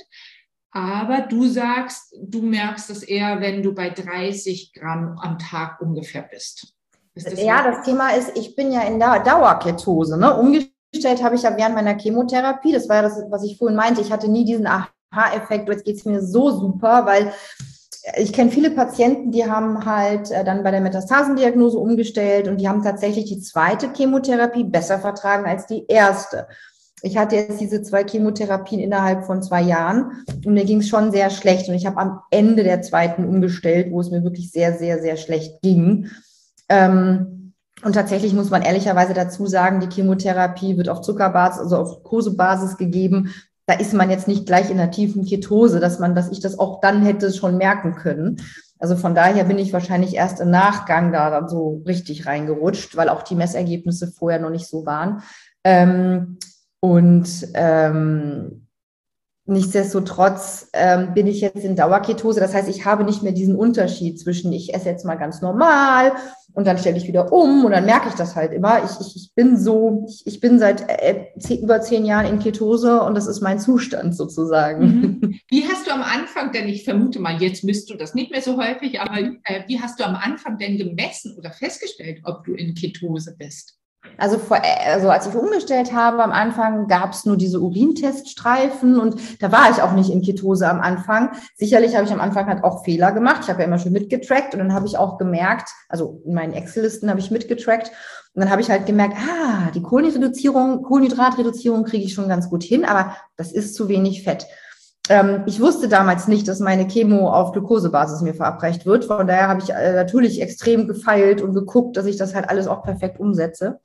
Aber du sagst, du merkst es eher, wenn du bei dreißig Gramm am Tag ungefähr bist. Ist das ja, das Thema ist, ich bin ja in der Dauerketose, ne? Umgestellt habe ich ja während meiner Chemotherapie, das war ja das, was ich vorhin meinte, ich hatte nie diesen Aha-Effekt, jetzt geht es mir so super, weil ich kenne viele Patienten, die haben halt dann bei der Metastasendiagnose umgestellt und die haben tatsächlich die zweite Chemotherapie besser vertragen als die erste. Ich hatte jetzt diese zwei Chemotherapien innerhalb von zwei Jahren und mir ging es schon sehr schlecht und ich habe am Ende der zweiten umgestellt, wo es mir wirklich sehr, sehr, sehr schlecht ging. Ähm, Und tatsächlich muss man ehrlicherweise dazu sagen, die Chemotherapie wird auf Zuckerbasis, also auf Glukosebasis gegeben. da ist man jetzt nicht gleich in einer tiefen Ketose, dass man, dass ich das auch dann hätte schon merken können. Also von daher bin ich wahrscheinlich erst im Nachgang da dann so richtig reingerutscht, weil auch die Messergebnisse vorher noch nicht so waren. Ähm, und ähm, Nichtsdestotrotz ähm, bin ich jetzt in Dauerketose. Das heißt, ich habe nicht mehr diesen Unterschied zwischen, ich esse jetzt mal ganz normal und dann stelle ich wieder um und dann merke ich das halt immer. Ich, ich, ich bin so, ich, ich bin seit äh, zehn, über zehn Jahren in Ketose und das ist mein Zustand sozusagen. Mhm. Wie hast du am Anfang denn, ich vermute mal, jetzt misst du das nicht mehr so häufig, aber äh, wie hast du am Anfang denn gemessen oder festgestellt, ob du in Ketose bist? Also, vor, also als ich umgestellt habe, am Anfang gab es nur diese Urinteststreifen und da war ich auch nicht in Ketose am Anfang. Sicherlich habe ich am Anfang halt auch Fehler gemacht. Ich habe ja immer schon mitgetrackt und dann habe ich auch gemerkt, also in meinen Excel-Listen habe ich mitgetrackt und dann habe ich halt gemerkt, ah, die Kohlenhydratreduzierung, Kohlenhydratreduzierung kriege ich schon ganz gut hin, aber das ist zu wenig Fett. Ähm, ich wusste damals nicht, dass meine Chemo auf Glukosebasis mir verabreicht wird. Von daher habe ich äh, natürlich extrem gefeilt und geguckt, dass ich das halt alles auch perfekt umsetze.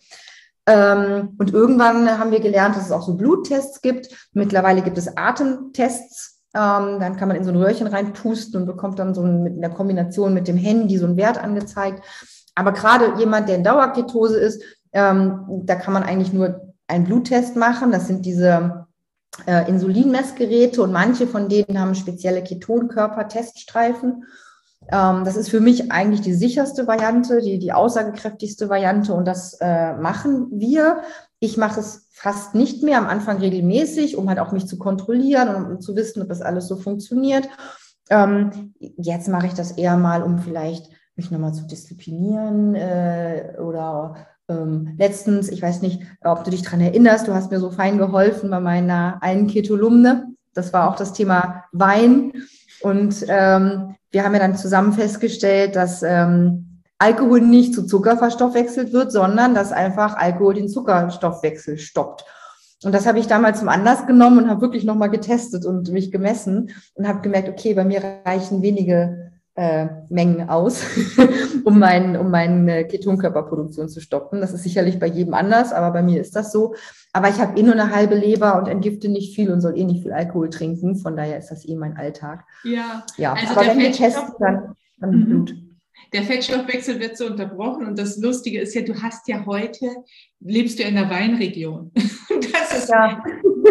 Ähm, und irgendwann haben wir gelernt, dass es auch so Bluttests gibt. Mittlerweile gibt es Atemtests. Ähm, dann kann man in so ein Röhrchen reinpusten und bekommt dann so ein, mit einer Kombination mit dem Handy so einen Wert angezeigt. Aber gerade jemand, der in Dauerketose ist, ähm, da kann man eigentlich nur einen Bluttest machen. Das sind diese Äh, Insulinmessgeräte und manche von denen haben spezielle Ketonkörper-Teststreifen. Ähm, das ist für mich eigentlich die sicherste Variante, die, die aussagekräftigste Variante und das äh, machen wir. Ich mache es fast nicht mehr, am Anfang regelmäßig, um halt auch mich zu kontrollieren und um zu wissen, ob das alles so funktioniert. Ähm, jetzt mache ich das eher mal, um vielleicht mich nochmal zu disziplinieren äh, oder Ähm, letztens, ich weiß nicht, ob du dich daran erinnerst, du hast mir so fein geholfen bei meiner einen Ketolumne. Das war auch das Thema Wein. Und ähm, wir haben ja dann zusammen festgestellt, dass ähm, Alkohol nicht zu Zucker verstoffwechselt wird, sondern dass einfach Alkohol den Zuckerstoffwechsel stoppt. Und das habe ich damals zum Anlass genommen und habe wirklich nochmal getestet und mich gemessen und habe gemerkt, okay, bei mir reichen wenige Äh, Mengen aus, um, mein, um meine Ketonkörperproduktion zu stoppen. Das ist sicherlich bei jedem anders, aber bei mir ist das so. Aber ich habe eh nur eine halbe Leber und entgifte nicht viel und soll eh nicht viel Alkohol trinken. Von daher ist das eh mein Alltag. Ja, ja also aber der wenn wir testen, dann, dann mhm. Blut. Der Fettstoffwechsel wird so unterbrochen und das Lustige ist ja, du hast ja heute, lebst du in der Weinregion. Das ist, ja.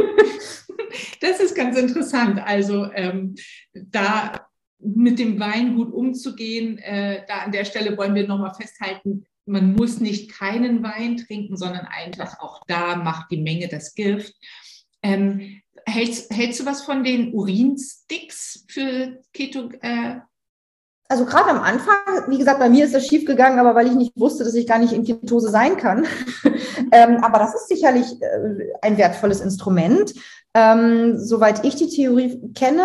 Das ist ganz interessant. Also ähm, da mit dem Wein gut umzugehen. Äh, da an der Stelle wollen wir nochmal festhalten, man muss nicht keinen Wein trinken, sondern einfach auch da macht die Menge das Gift. Ähm, hältst, hältst du was von den Urinsticks für Keto? Äh? Also gerade am Anfang, wie gesagt, bei mir ist das schief gegangen, aber weil ich nicht wusste, dass ich gar nicht in Ketose sein kann. ähm, aber das ist sicherlich äh, ein wertvolles Instrument. Ähm, soweit ich die Theorie kenne,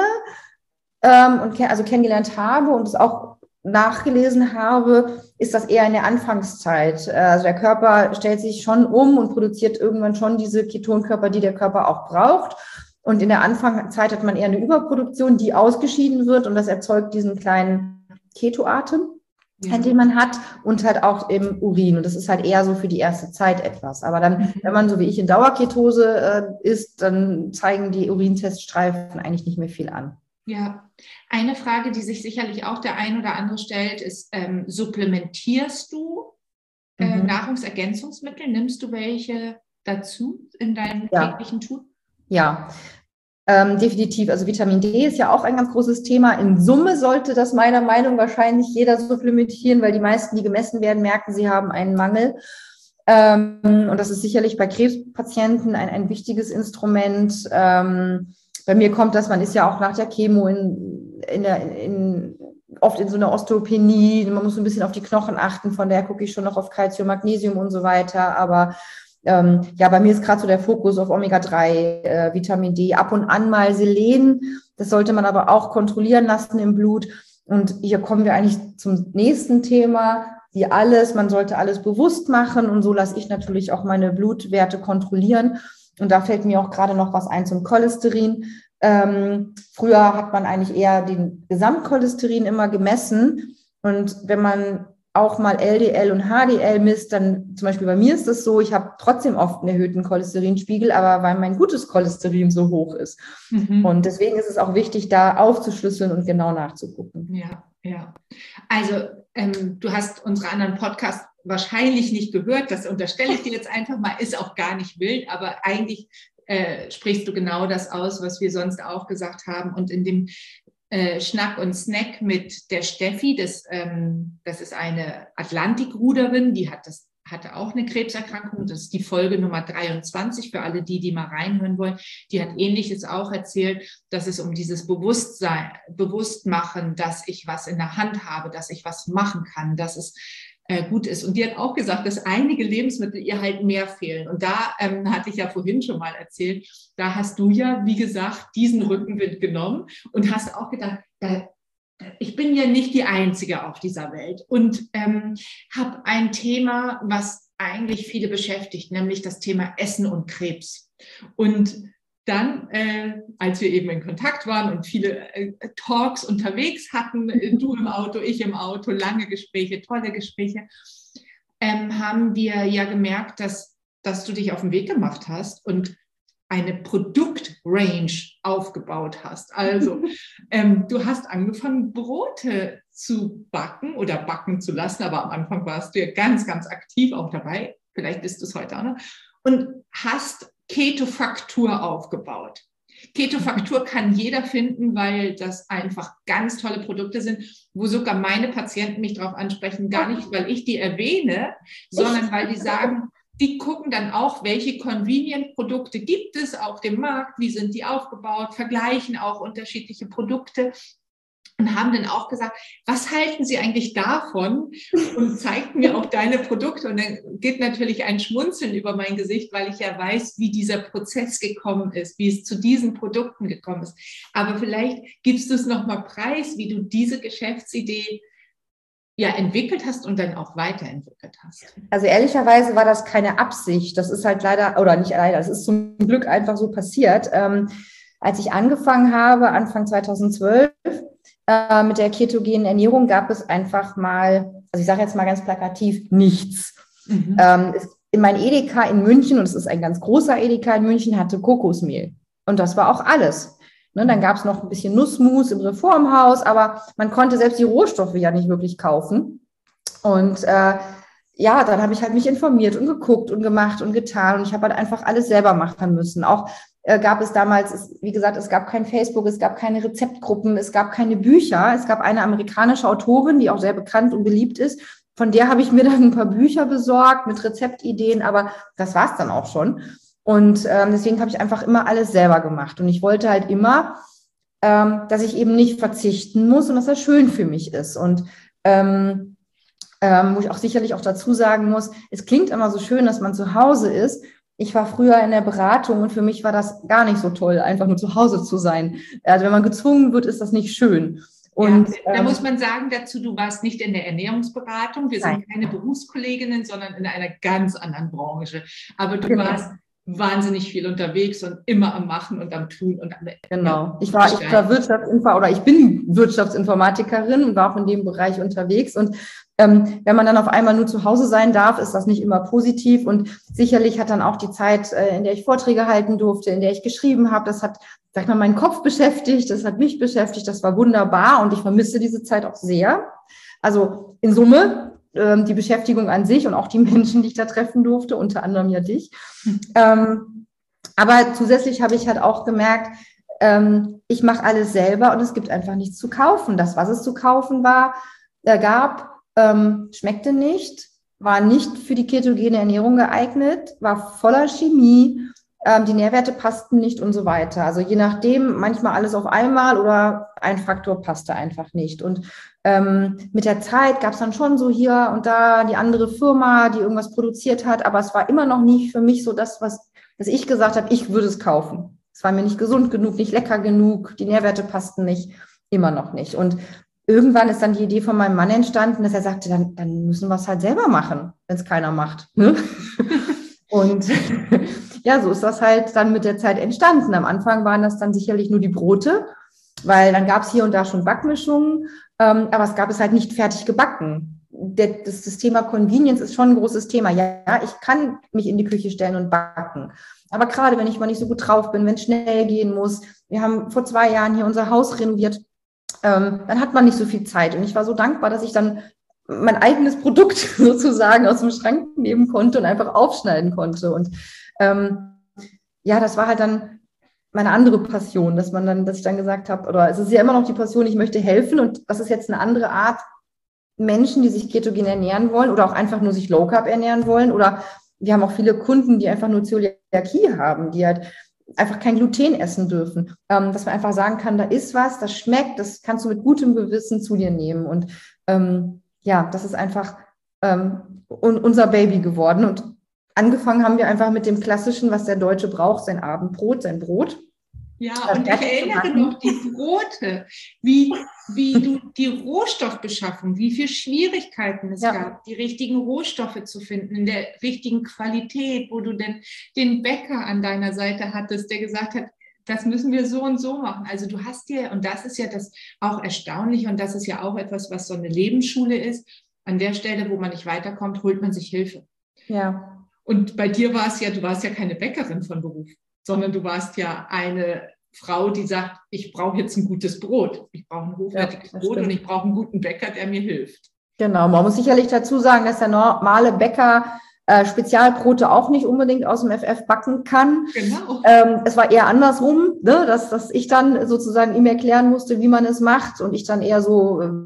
und also kennengelernt habe und es auch nachgelesen habe, ist das eher in der Anfangszeit. Also der Körper stellt sich schon um und produziert irgendwann schon diese Ketonkörper, die der Körper auch braucht. Und in der Anfangszeit hat man eher eine Überproduktion, die ausgeschieden wird und das erzeugt diesen kleinen Ketoatem, ja, den man hat und halt auch im Urin. Und das ist halt eher so für die erste Zeit etwas. Aber dann, wenn man so wie ich in Dauerketose äh, ist, dann zeigen die Urinteststreifen eigentlich nicht mehr viel an. Ja, eine Frage, die sich sicherlich auch der ein oder andere stellt, ist, ähm, supplementierst du äh, mhm. Nahrungsergänzungsmittel? Nimmst du welche dazu in deinem ja. täglichen Tun? Ja, ähm, definitiv. Also Vitamin D ist ja auch ein ganz großes Thema. In Summe sollte das meiner Meinung nach wahrscheinlich jeder supplementieren, weil die meisten, die gemessen werden, merken, sie haben einen Mangel. Ähm, und das ist sicherlich bei Krebspatienten ein, ein wichtiges Instrument. Ähm, Bei mir kommt das, man ist ja auch nach der Chemo in, in der, in, oft in so einer Osteopenie, man muss ein bisschen auf die Knochen achten, von daher gucke ich schon noch auf Calcium, Magnesium und so weiter, aber ähm, ja, bei mir ist gerade so der Fokus auf Omega drei, äh, Vitamin D, ab und an mal Selen, das sollte man aber auch kontrollieren lassen im Blut und hier kommen wir eigentlich zum nächsten Thema, wie alles, man sollte alles bewusst machen und so lasse ich natürlich auch meine Blutwerte kontrollieren. Und da fällt mir auch gerade noch was ein zum Cholesterin. Ähm, früher hat man eigentlich eher den Gesamtcholesterin immer gemessen. Und wenn man auch mal L D L und H D L misst, dann zum Beispiel bei mir ist das so, ich habe trotzdem oft einen erhöhten Cholesterinspiegel, aber weil mein gutes Cholesterin so hoch ist. Mhm. Und deswegen ist es auch wichtig, da aufzuschlüsseln und genau nachzugucken. Ja, ja. Also ähm, du hast unsere anderen Podcasts wahrscheinlich nicht gehört, das unterstelle ich dir jetzt einfach mal, ist auch gar nicht wild, aber eigentlich äh, sprichst du genau das aus, was wir sonst auch gesagt haben. Und in dem Äh, Schnack und Snack mit der Steffi, das, ähm, das ist eine Atlantikruderin, die hat das, hatte auch eine Krebserkrankung, das ist die Folge Nummer dreiundzwanzig für alle die, die mal reinhören wollen. Die hat Ähnliches auch erzählt, dass es um dieses Bewusstsein, Bewusstmachen, dass ich was in der Hand habe, dass ich was machen kann, dass es äh, gut ist. Und die hat auch gesagt, dass einige Lebensmittel ihr halt mehr fehlen. Und da ähm, hatte ich ja vorhin schon mal erzählt, da hast du ja, wie gesagt, diesen Rückenwind genommen und hast auch gedacht, da, ich bin ja nicht die Einzige auf dieser Welt und ähm, habe ein Thema, was eigentlich viele beschäftigt, nämlich das Thema Essen und Krebs. Und dann, äh, als wir eben in Kontakt waren und viele äh, Talks unterwegs hatten, äh, du im Auto, ich im Auto, lange Gespräche, tolle Gespräche, ähm, haben wir ja gemerkt, dass, dass du dich auf den Weg gemacht hast und eine Produktrange aufgebaut hast. Also ähm, du hast angefangen, Brote zu backen oder backen zu lassen, aber am Anfang warst du ja ganz, ganz aktiv auch dabei. Vielleicht bist du es heute auch noch. Und hast Keto-Faktur aufgebaut. Keto-Faktur kann jeder finden, weil das einfach ganz tolle Produkte sind, wo sogar meine Patienten mich darauf ansprechen, gar nicht, weil ich die erwähne, sondern weil die sagen, die gucken dann auch, welche Convenient-Produkte gibt es auf dem Markt, wie sind die aufgebaut, vergleichen auch unterschiedliche Produkte und haben dann auch gesagt, was halten Sie eigentlich davon? Und zeigten mir auch deine Produkte. Und dann geht natürlich ein Schmunzeln über mein Gesicht, weil ich ja weiß, wie dieser Prozess gekommen ist, wie es zu diesen Produkten gekommen ist. Aber vielleicht gibst du es nochmal preis, wie du diese Geschäftsidee ja entwickelt hast und dann auch weiterentwickelt hast. Also ehrlicherweise war das keine Absicht. Das ist halt leider, oder nicht leider, das ist zum Glück einfach so passiert. Ähm, als ich angefangen habe, Anfang zweitausendzwölf, äh, mit der ketogenen Ernährung, gab es einfach mal, also ich sage jetzt mal ganz plakativ, nichts. Mhm. Ähm, es, in mein Edeka in München, und es ist ein ganz großer Edeka in München, hatte Kokosmehl. Und das war auch alles. Ne, dann gab es noch ein bisschen Nussmus im Reformhaus, aber man konnte selbst die Rohstoffe ja nicht wirklich kaufen. Und äh, ja, dann habe ich halt mich informiert und geguckt und gemacht und getan. Und ich habe halt einfach alles selber machen müssen. Auch äh, gab es damals, es, wie gesagt, es gab kein Facebook, es gab keine Rezeptgruppen, es gab keine Bücher. Es gab eine amerikanische Autorin, die auch sehr bekannt und beliebt ist. Von der habe ich mir dann ein paar Bücher besorgt mit Rezeptideen, aber das war es dann auch schon. Und ähm, deswegen habe ich einfach immer alles selber gemacht. Und ich wollte halt immer, ähm, dass ich eben nicht verzichten muss und dass das schön für mich ist. Und ähm, ähm, wo ich auch sicherlich auch dazu sagen muss, es klingt immer so schön, dass man zu Hause ist. Ich war früher in der Beratung und für mich war das gar nicht so toll, einfach nur zu Hause zu sein. Also wenn man gezwungen wird, ist das nicht schön. Und ja, da ähm, muss man sagen dazu, du warst nicht in der Ernährungsberatung. Wir nein. sind keine Berufskolleginnen, sondern in einer ganz anderen Branche. Aber du genau. warst wahnsinnig viel unterwegs und immer am Machen und am Tun. Und am, genau. Ich war, ich war Wirtschaftsinformatikerin oder ich bin Wirtschaftsinformatikerin und war auch in dem Bereich unterwegs. Und ähm, wenn man dann auf einmal nur zu Hause sein darf, ist das nicht immer positiv. Und sicherlich hat dann auch die Zeit, äh, in der ich Vorträge halten durfte, in der ich geschrieben habe, das hat, sag ich mal, meinen Kopf beschäftigt, das hat mich beschäftigt, das war wunderbar und ich vermisse diese Zeit auch sehr. Also in Summe die Beschäftigung an sich und auch die Menschen, die ich da treffen durfte, unter anderem ja dich. Mhm. Ähm, aber zusätzlich habe ich halt auch gemerkt, ähm, ich mache alles selber und es gibt einfach nichts zu kaufen. Das, was es zu kaufen war, äh, gab, ähm, schmeckte nicht, war nicht für die ketogene Ernährung geeignet, war voller Chemie, ähm, die Nährwerte passten nicht und so weiter. Also je nachdem, manchmal alles auf einmal oder ein Faktor passte einfach nicht. Und ähm, mit der Zeit gab es dann schon so hier und da die andere Firma, die irgendwas produziert hat, aber es war immer noch nicht für mich so das, was, was ich gesagt habe, ich würde es kaufen. Es war mir nicht gesund genug, nicht lecker genug, die Nährwerte passten nicht, immer noch nicht. Und irgendwann ist dann die Idee von meinem Mann entstanden, dass er sagte, dann, dann müssen wir es halt selber machen, wenn es keiner macht. Ne? Und ja, so ist das halt dann mit der Zeit entstanden. Am Anfang waren das dann sicherlich nur die Brote, weil dann gab es hier und da schon Backmischungen, ähm, aber es gab es halt nicht fertig gebacken. der, das, das Thema Convenience ist schon ein großes Thema. Ja, ich kann mich in die Küche stellen und backen. Aber gerade wenn ich mal nicht so gut drauf bin, wenn es schnell gehen muss, wir haben vor zwei Jahren hier unser Haus renoviert, ähm, dann hat man nicht so viel Zeit. Und ich war so dankbar, dass ich dann mein eigenes Produkt sozusagen aus dem Schrank nehmen konnte und einfach aufschneiden konnte. Und ähm, ja, das war halt dann meine andere Passion, dass man dann, dass ich dann gesagt habe, oder es ist ja immer noch die Passion, ich möchte helfen, und das ist jetzt eine andere Art, Menschen, die sich ketogen ernähren wollen oder auch einfach nur sich Low Carb ernähren wollen, oder wir haben auch viele Kunden, die einfach nur Zöliakie haben, die halt einfach kein Gluten essen dürfen, ähm, dass man einfach sagen kann, da ist was, das schmeckt, das kannst du mit gutem Gewissen zu dir nehmen, und ähm, ja, das ist einfach ähm, un- unser Baby geworden, und angefangen haben wir einfach mit dem Klassischen, was der Deutsche braucht, sein Abendbrot, sein Brot. Ja, und ich erinnere noch die Brote, wie, wie du die Rohstoffbeschaffung, wie viele Schwierigkeiten es ja. gab, die richtigen Rohstoffe zu finden, in der richtigen Qualität, wo du denn den Bäcker an deiner Seite hattest, der gesagt hat, das müssen wir so und so machen. Also du hast dir, und das ist ja das auch erstaunlich, und das ist ja auch etwas, was so eine Lebensschule ist, an der Stelle, wo man nicht weiterkommt, holt man sich Hilfe. Ja. Und bei dir war es ja, du warst ja keine Bäckerin von Beruf, sondern du warst ja eine Frau, die sagt, ich brauche jetzt ein gutes Brot, ich brauche ein hochwertiges ja, Brot stimmt. Und ich brauche einen guten Bäcker, der mir hilft. Genau, man muss sicherlich dazu sagen, dass der normale Bäcker äh, Spezialbrote auch nicht unbedingt aus dem F F backen kann. Genau. Ähm, es war eher andersrum, ne, dass, dass ich dann sozusagen ihm erklären musste, wie man es macht, und ich dann eher so äh,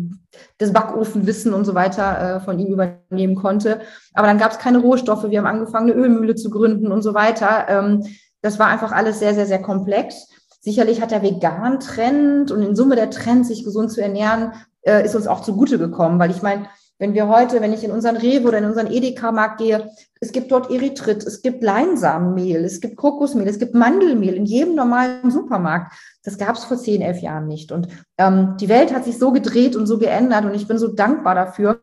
das Backofenwissen und so weiter äh, von ihm übernehmen konnte. Aber dann gab es keine Rohstoffe, wir haben angefangen, eine Ölmühle zu gründen und so weiter. Ähm, das war einfach alles sehr, sehr, sehr komplex. Sicherlich hat der Vegan-Trend und in Summe der Trend, sich gesund zu ernähren, äh, ist uns auch zugute gekommen, weil ich meine, wenn wir heute, wenn ich in unseren Rewe oder in unseren Edeka-Markt gehe, es gibt dort Erythrit, es gibt Leinsamenmehl, es gibt Kokosmehl, es gibt Mandelmehl in jedem normalen Supermarkt. Das gab es vor zehn, elf Jahren nicht. Und ähm, die Welt hat sich so gedreht und so geändert, und ich bin so dankbar dafür,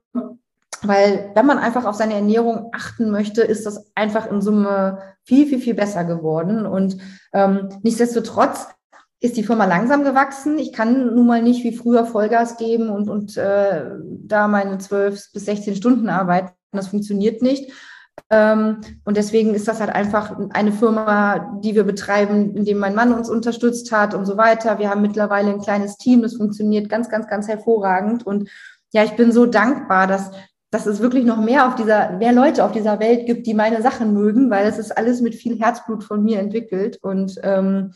weil wenn man einfach auf seine Ernährung achten möchte, ist das einfach in Summe viel, viel, viel besser geworden. Und ähm, nichtsdestotrotz ist die Firma langsam gewachsen. Ich kann nun mal nicht wie früher Vollgas geben und, und äh, da meine zwölf bis sechzehn Stunden arbeiten. Das funktioniert nicht. Ähm, und deswegen ist das halt einfach eine Firma, die wir betreiben, in dem mein Mann uns unterstützt hat und so weiter. Wir haben mittlerweile ein kleines Team, das funktioniert ganz, ganz, ganz hervorragend. Und ja, ich bin so dankbar, dass, dass es wirklich noch mehr auf dieser, mehr Leute auf dieser Welt gibt, die meine Sachen mögen, weil es ist alles mit viel Herzblut von mir entwickelt. Und ähm,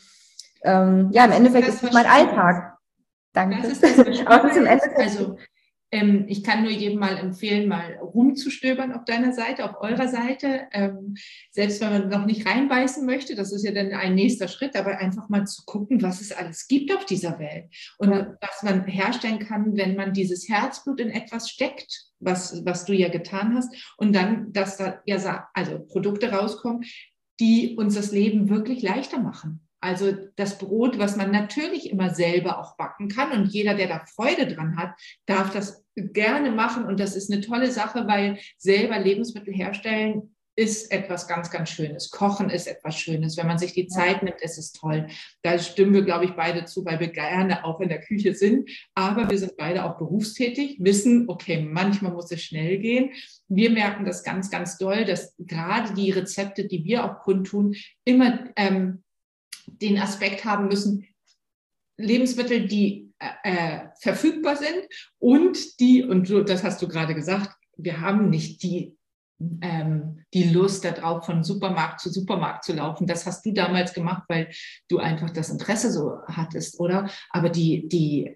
Ähm, ja, im Endeffekt das ist es mein Alltag. Danke. Das ist das, aber im Endeffekt also, ähm, ich kann nur jedem mal empfehlen, mal rumzustöbern auf deiner Seite, auf eurer Seite. Ähm, selbst wenn man noch nicht reinbeißen möchte, das ist ja dann ein nächster Schritt, aber einfach mal zu gucken, was es alles gibt auf dieser Welt. Und ja. was man herstellen kann, wenn man dieses Herzblut in etwas steckt, was, was du ja getan hast. Und dann, dass da ja also Produkte rauskommen, die uns das Leben wirklich leichter machen. Also das Brot, was man natürlich immer selber auch backen kann, und jeder, der da Freude dran hat, darf das gerne machen, und das ist eine tolle Sache, weil selber Lebensmittel herstellen ist etwas ganz, ganz Schönes. Kochen ist etwas Schönes. Wenn man sich die Zeit nimmt, ist es toll. Da stimmen wir, glaube ich, beide zu, weil wir gerne auch in der Küche sind, aber wir sind beide auch berufstätig, wissen, okay, manchmal muss es schnell gehen. Wir merken das ganz, ganz doll, dass gerade die Rezepte, die wir auch kundtun, immer ähm, den Aspekt haben müssen, Lebensmittel, die äh, verfügbar sind und die, und du, das hast du gerade gesagt, wir haben nicht die, ähm, die Lust darauf, von Supermarkt zu Supermarkt zu laufen. Das hast du damals gemacht, weil du einfach das Interesse so hattest, oder? Aber die, die,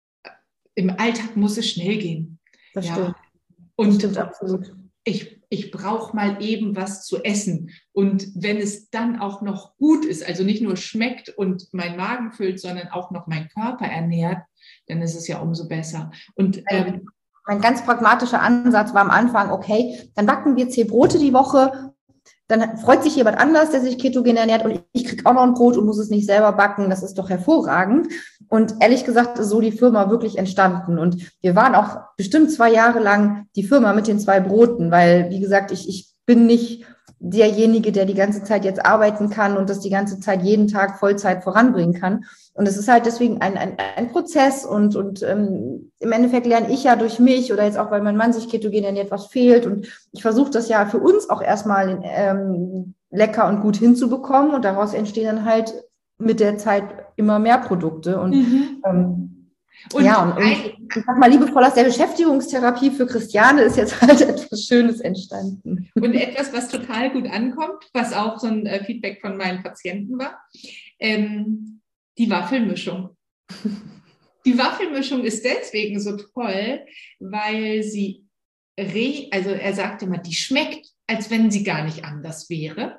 im Alltag muss es schnell gehen. Das ja. stimmt. Und das stimmt absolut. Ich, ich brauche mal eben was zu essen. Und wenn es dann auch noch gut ist, also nicht nur schmeckt und mein Magen füllt, sondern auch noch mein Körper ernährt, dann ist es ja umso besser. Und ähm, mein ganz pragmatischer Ansatz war am Anfang, okay, dann backen wir zehn Brote die Woche, dann freut sich jemand anders, der sich ketogen ernährt, und ich kriege auch noch ein Brot und muss es nicht selber backen. Das ist doch hervorragend. Und ehrlich gesagt ist so die Firma wirklich entstanden. Und wir waren auch bestimmt zwei Jahre lang die Firma mit den zwei Broten, weil, wie gesagt, ich, ich bin nicht derjenige, der die ganze Zeit jetzt arbeiten kann und das die ganze Zeit jeden Tag Vollzeit voranbringen kann. Und es ist halt deswegen ein, ein, ein Prozess und, und ähm, im Endeffekt lerne ich ja durch mich oder jetzt auch, weil mein Mann sich ketogen ernährt, was fehlt. Und ich versuche das ja für uns auch erstmal ähm, lecker und gut hinzubekommen und daraus entstehen dann halt mit der Zeit immer mehr Produkte. Und mhm. ähm, Und ja, und, und ich sag mal, liebevoll aus der Beschäftigungstherapie für Christiane ist jetzt halt etwas Schönes entstanden. Und etwas, was total gut ankommt, was auch so ein äh, Feedback von meinen Patienten war, ähm, die Waffelmischung. Die Waffelmischung ist deswegen so toll, weil sie, re, also er sagt immer, die schmeckt, als wenn sie gar nicht anders wäre.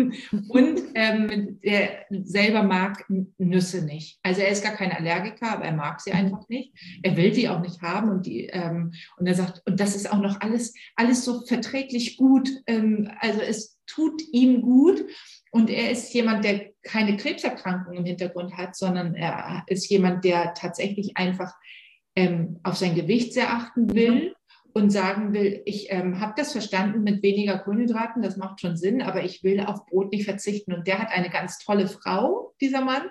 Und ähm, er selber mag Nüsse nicht. Also er ist gar kein Allergiker, aber er mag sie einfach nicht. Er will die auch nicht haben. Und, die, ähm, und er sagt, und das ist auch noch alles, alles so verträglich gut. Ähm, also es tut ihm gut. Und er ist jemand, der keine Krebserkrankung im Hintergrund hat, sondern er ist jemand, der tatsächlich einfach ähm, auf sein Gewicht sehr achten will. Und sagen will, ich ähm, habe das verstanden mit weniger Kohlenhydraten, das macht schon Sinn, aber ich will auf Brot nicht verzichten. Und der hat eine ganz tolle Frau, dieser Mann,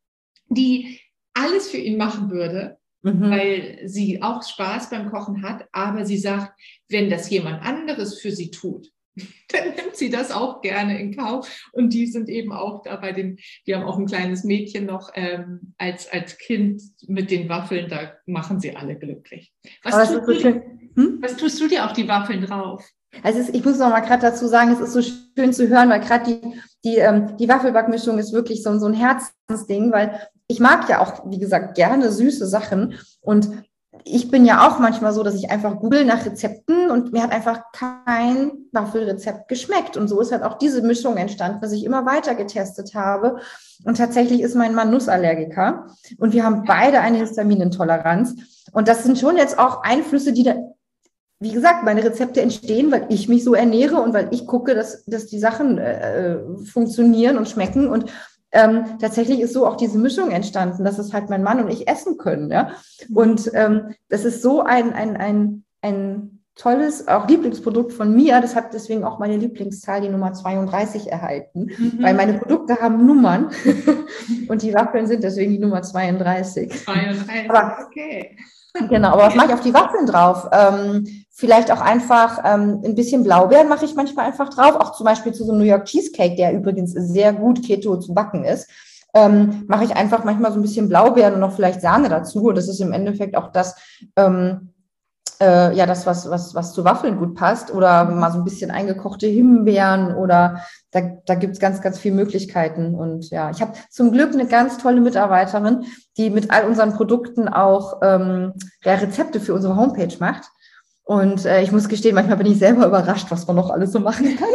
die alles für ihn machen würde, mhm. weil sie auch Spaß beim Kochen hat, aber sie sagt, wenn das jemand anderes für sie tut, dann nimmt sie das auch gerne in Kauf. Und die sind eben auch da bei den, wir haben auch ein kleines Mädchen noch ähm, als, als Kind mit den Waffeln, da machen sie alle glücklich. Was, tust du, so hm? was tust du dir auf die Waffeln drauf? Also es, ich muss noch mal gerade dazu sagen, es ist so schön zu hören, weil gerade die, die, ähm, die Waffelbackmischung ist wirklich so, so ein Herzensding, weil ich mag ja auch, wie gesagt, gerne süße Sachen und ich bin ja auch manchmal so, dass ich einfach google nach Rezepten und mir hat einfach kein Waffelrezept geschmeckt. Und so ist halt auch diese Mischung entstanden, dass ich immer weiter getestet habe. Und tatsächlich ist mein Mann Nussallergiker und wir haben beide eine Histaminintoleranz. Und das sind schon jetzt auch Einflüsse, die da, wie gesagt, meine Rezepte entstehen, weil ich mich so ernähre und weil ich gucke, dass, dass die Sachen äh, funktionieren und schmecken. Und Ähm, tatsächlich ist so auch diese Mischung entstanden, dass es halt mein Mann und ich essen können. Ja? Und ähm, das ist so ein, ein, ein, ein tolles, auch Lieblingsprodukt von mir. Das hat deswegen auch meine Lieblingszahl, die Nummer zweiunddreißig, erhalten. Mhm. Weil meine Produkte haben Nummern und die Waffeln sind deswegen die Nummer zweiunddreißig. zweiunddreißig, aber, okay. Genau, aber was mache ich auf die Waffeln drauf? Ähm, vielleicht auch einfach ähm, ein bisschen Blaubeeren mache ich manchmal einfach drauf, auch zum Beispiel zu so einem New York Cheesecake, der übrigens sehr gut Keto zu backen ist, ähm, mache ich einfach manchmal so ein bisschen Blaubeeren und noch vielleicht Sahne dazu. Und das ist im Endeffekt auch das, ähm, äh, ja, das, was, was, was zu Waffeln gut passt. Oder mal so ein bisschen eingekochte Himbeeren oder da, da gibt es ganz, ganz viele Möglichkeiten. Und ja, ich habe zum Glück eine ganz tolle Mitarbeiterin, die mit all unseren Produkten auch ähm, ja, Rezepte für unsere Homepage macht. Und äh, ich muss gestehen, manchmal bin ich selber überrascht, was man noch alles so machen kann.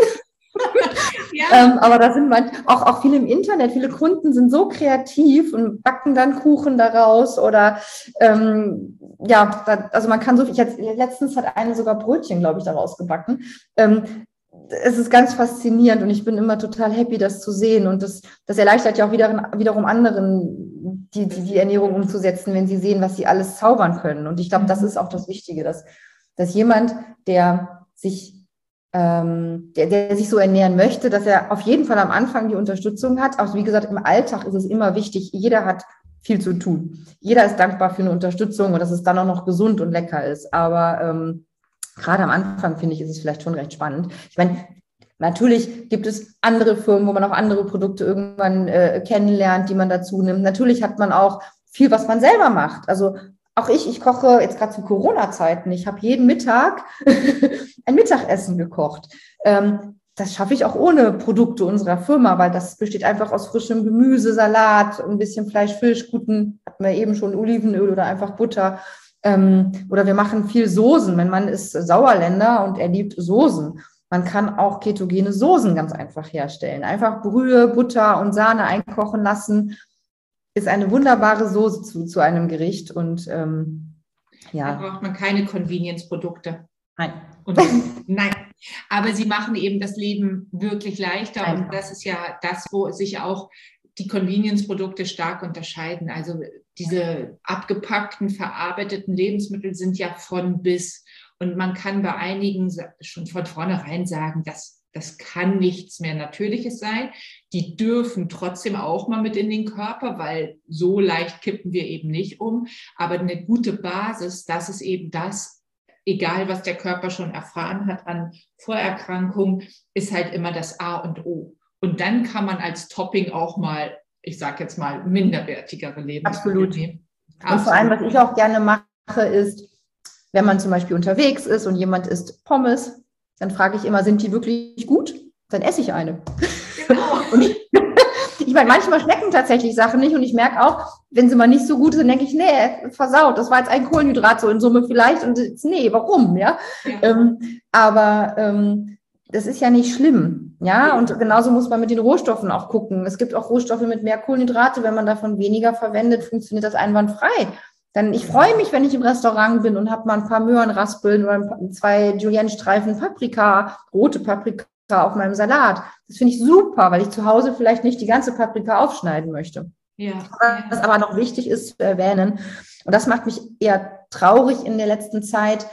Ja. ähm, aber da sind man auch, auch viele im Internet, viele Kunden sind so kreativ und backen dann Kuchen daraus oder ähm, ja, da, also man kann so, ich hatte, letztens hat eine sogar Brötchen, glaube ich, daraus gebacken. Ähm, es ist ganz faszinierend und ich bin immer total happy, das zu sehen und das, das erleichtert ja auch wieder, wiederum anderen, die, die, die Ernährung umzusetzen, wenn sie sehen, was sie alles zaubern können. Und ich glaube, das ist auch das Wichtige, dass, dass jemand, der sich ähm, der, der sich so ernähren möchte, dass er auf jeden Fall am Anfang die Unterstützung hat. Auch wie gesagt, im Alltag ist es immer wichtig, jeder hat viel zu tun. Jeder ist dankbar für eine Unterstützung und dass es dann auch noch gesund und lecker ist. Aber ähm, gerade am Anfang, finde ich, ist es vielleicht schon recht spannend. Ich meine, natürlich gibt es andere Firmen, wo man auch andere Produkte irgendwann äh, kennenlernt, die man dazu nimmt. Natürlich hat man auch viel, was man selber macht. Also auch ich, ich koche jetzt gerade zu Corona-Zeiten. Ich habe jeden Mittag ein Mittagessen gekocht. Ähm, das schaffe ich auch ohne Produkte unserer Firma, weil das besteht einfach aus frischem Gemüse, Salat, ein bisschen Fleisch, Fisch, guten, hatten wir eben schon Olivenöl oder einfach Butter. Ähm, oder wir machen viel Soßen. Mein Mann ist Sauerländer und er liebt Soßen. Man kann auch ketogene Soßen ganz einfach herstellen. Einfach Brühe, Butter und Sahne einkochen lassen. Ist eine wunderbare Soße zu, zu einem Gericht und ähm, ja. Da braucht man keine Convenience-Produkte. Nein. Und, nein, aber sie machen eben das Leben wirklich leichter Einfach. Und das ist ja das, wo sich auch die Convenience-Produkte stark unterscheiden. Also diese abgepackten, verarbeiteten Lebensmittel sind ja von bis und man kann bei einigen schon von vornherein sagen, das Das kann nichts mehr Natürliches sein. Die dürfen trotzdem auch mal mit in den Körper, weil so leicht kippen wir eben nicht um. Aber eine gute Basis, das ist eben das, egal was der Körper schon erfahren hat an Vorerkrankungen, ist halt immer das A und O. Und dann kann man als Topping auch mal, ich sage jetzt mal, minderwertigere Lebensmittel nehmen. Absolut. Und vor allem, was ich auch gerne mache, ist, wenn man zum Beispiel unterwegs ist und jemand isst Pommes, dann frage ich immer, sind die wirklich gut? Dann esse ich eine. Genau. Und ich, ich meine, manchmal schmecken tatsächlich Sachen nicht und ich merke auch, wenn sie mal nicht so gut sind, denke ich, nee, versaut, das war jetzt ein Kohlenhydrat so in Summe vielleicht und jetzt, nee, warum, ja? ja. Ähm, aber ähm, das ist ja nicht schlimm, ja? ja, und genauso muss man mit den Rohstoffen auch gucken. Es gibt auch Rohstoffe mit mehr Kohlenhydrate, wenn man davon weniger verwendet, funktioniert das einwandfrei. Dann, ich freue mich, wenn ich im Restaurant bin und habe mal ein paar Möhrenraspeln oder ein paar, zwei Julienne-Streifen Paprika, rote Paprika auf meinem Salat. Das finde ich super, weil ich zu Hause vielleicht nicht die ganze Paprika aufschneiden möchte. Ja. Was aber noch wichtig ist zu erwähnen, und das macht mich eher traurig in der letzten Zeit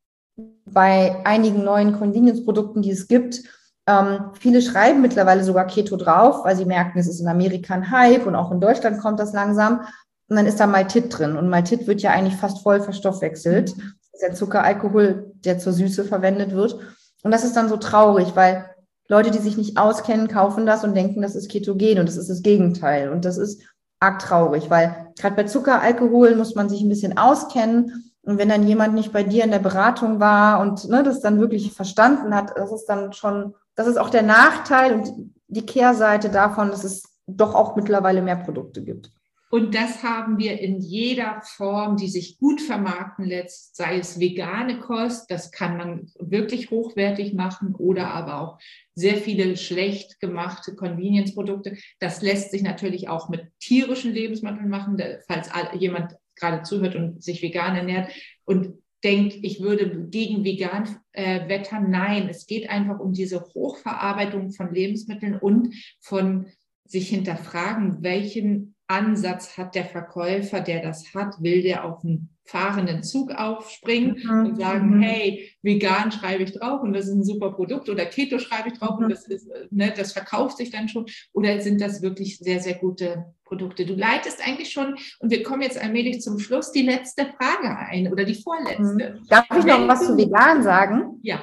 bei einigen neuen Convenience-Produkten, die es gibt. Ähm, viele schreiben mittlerweile sogar Keto drauf, weil sie merken, es ist in Amerika ein Hype und auch in Deutschland kommt das langsam. Und dann ist da Maltit drin. Und Maltit wird ja eigentlich fast voll verstoffwechselt. Das ist der Zuckeralkohol, der zur Süße verwendet wird. Und das ist dann so traurig, weil Leute, die sich nicht auskennen, kaufen das und denken, das ist ketogen. Und das ist das Gegenteil. Und das ist arg traurig, weil gerade bei Zuckeralkohol muss man sich ein bisschen auskennen. Und wenn dann jemand nicht bei dir in der Beratung war und ne, das dann wirklich verstanden hat, das ist dann schon, das ist auch der Nachteil und die Kehrseite davon, dass es doch auch mittlerweile mehr Produkte gibt. Und das haben wir in jeder Form, die sich gut vermarkten lässt, sei es vegane Kost, das kann man wirklich hochwertig machen, oder aber auch sehr viele schlecht gemachte Convenience-Produkte. Das lässt sich natürlich auch mit tierischen Lebensmitteln machen, falls jemand gerade zuhört und sich vegan ernährt und denkt, ich würde gegen vegan äh, wettern. Nein, es geht einfach um diese Hochverarbeitung von Lebensmitteln und von sich hinterfragen, welchen Ansatz hat der Verkäufer, der das hat, will der auf einen fahrenden Zug aufspringen mhm. und sagen, mhm. hey, vegan schreibe ich drauf und das ist ein super Produkt, oder Keto schreibe ich drauf mhm. und das ist, ne, das verkauft sich dann schon, oder sind das wirklich sehr, sehr gute Produkte? Du leitest eigentlich schon, und wir kommen jetzt allmählich zum Schluss, die letzte Frage ein oder die vorletzte. Mhm. Darf ich noch was zu vegan sagen? Ja.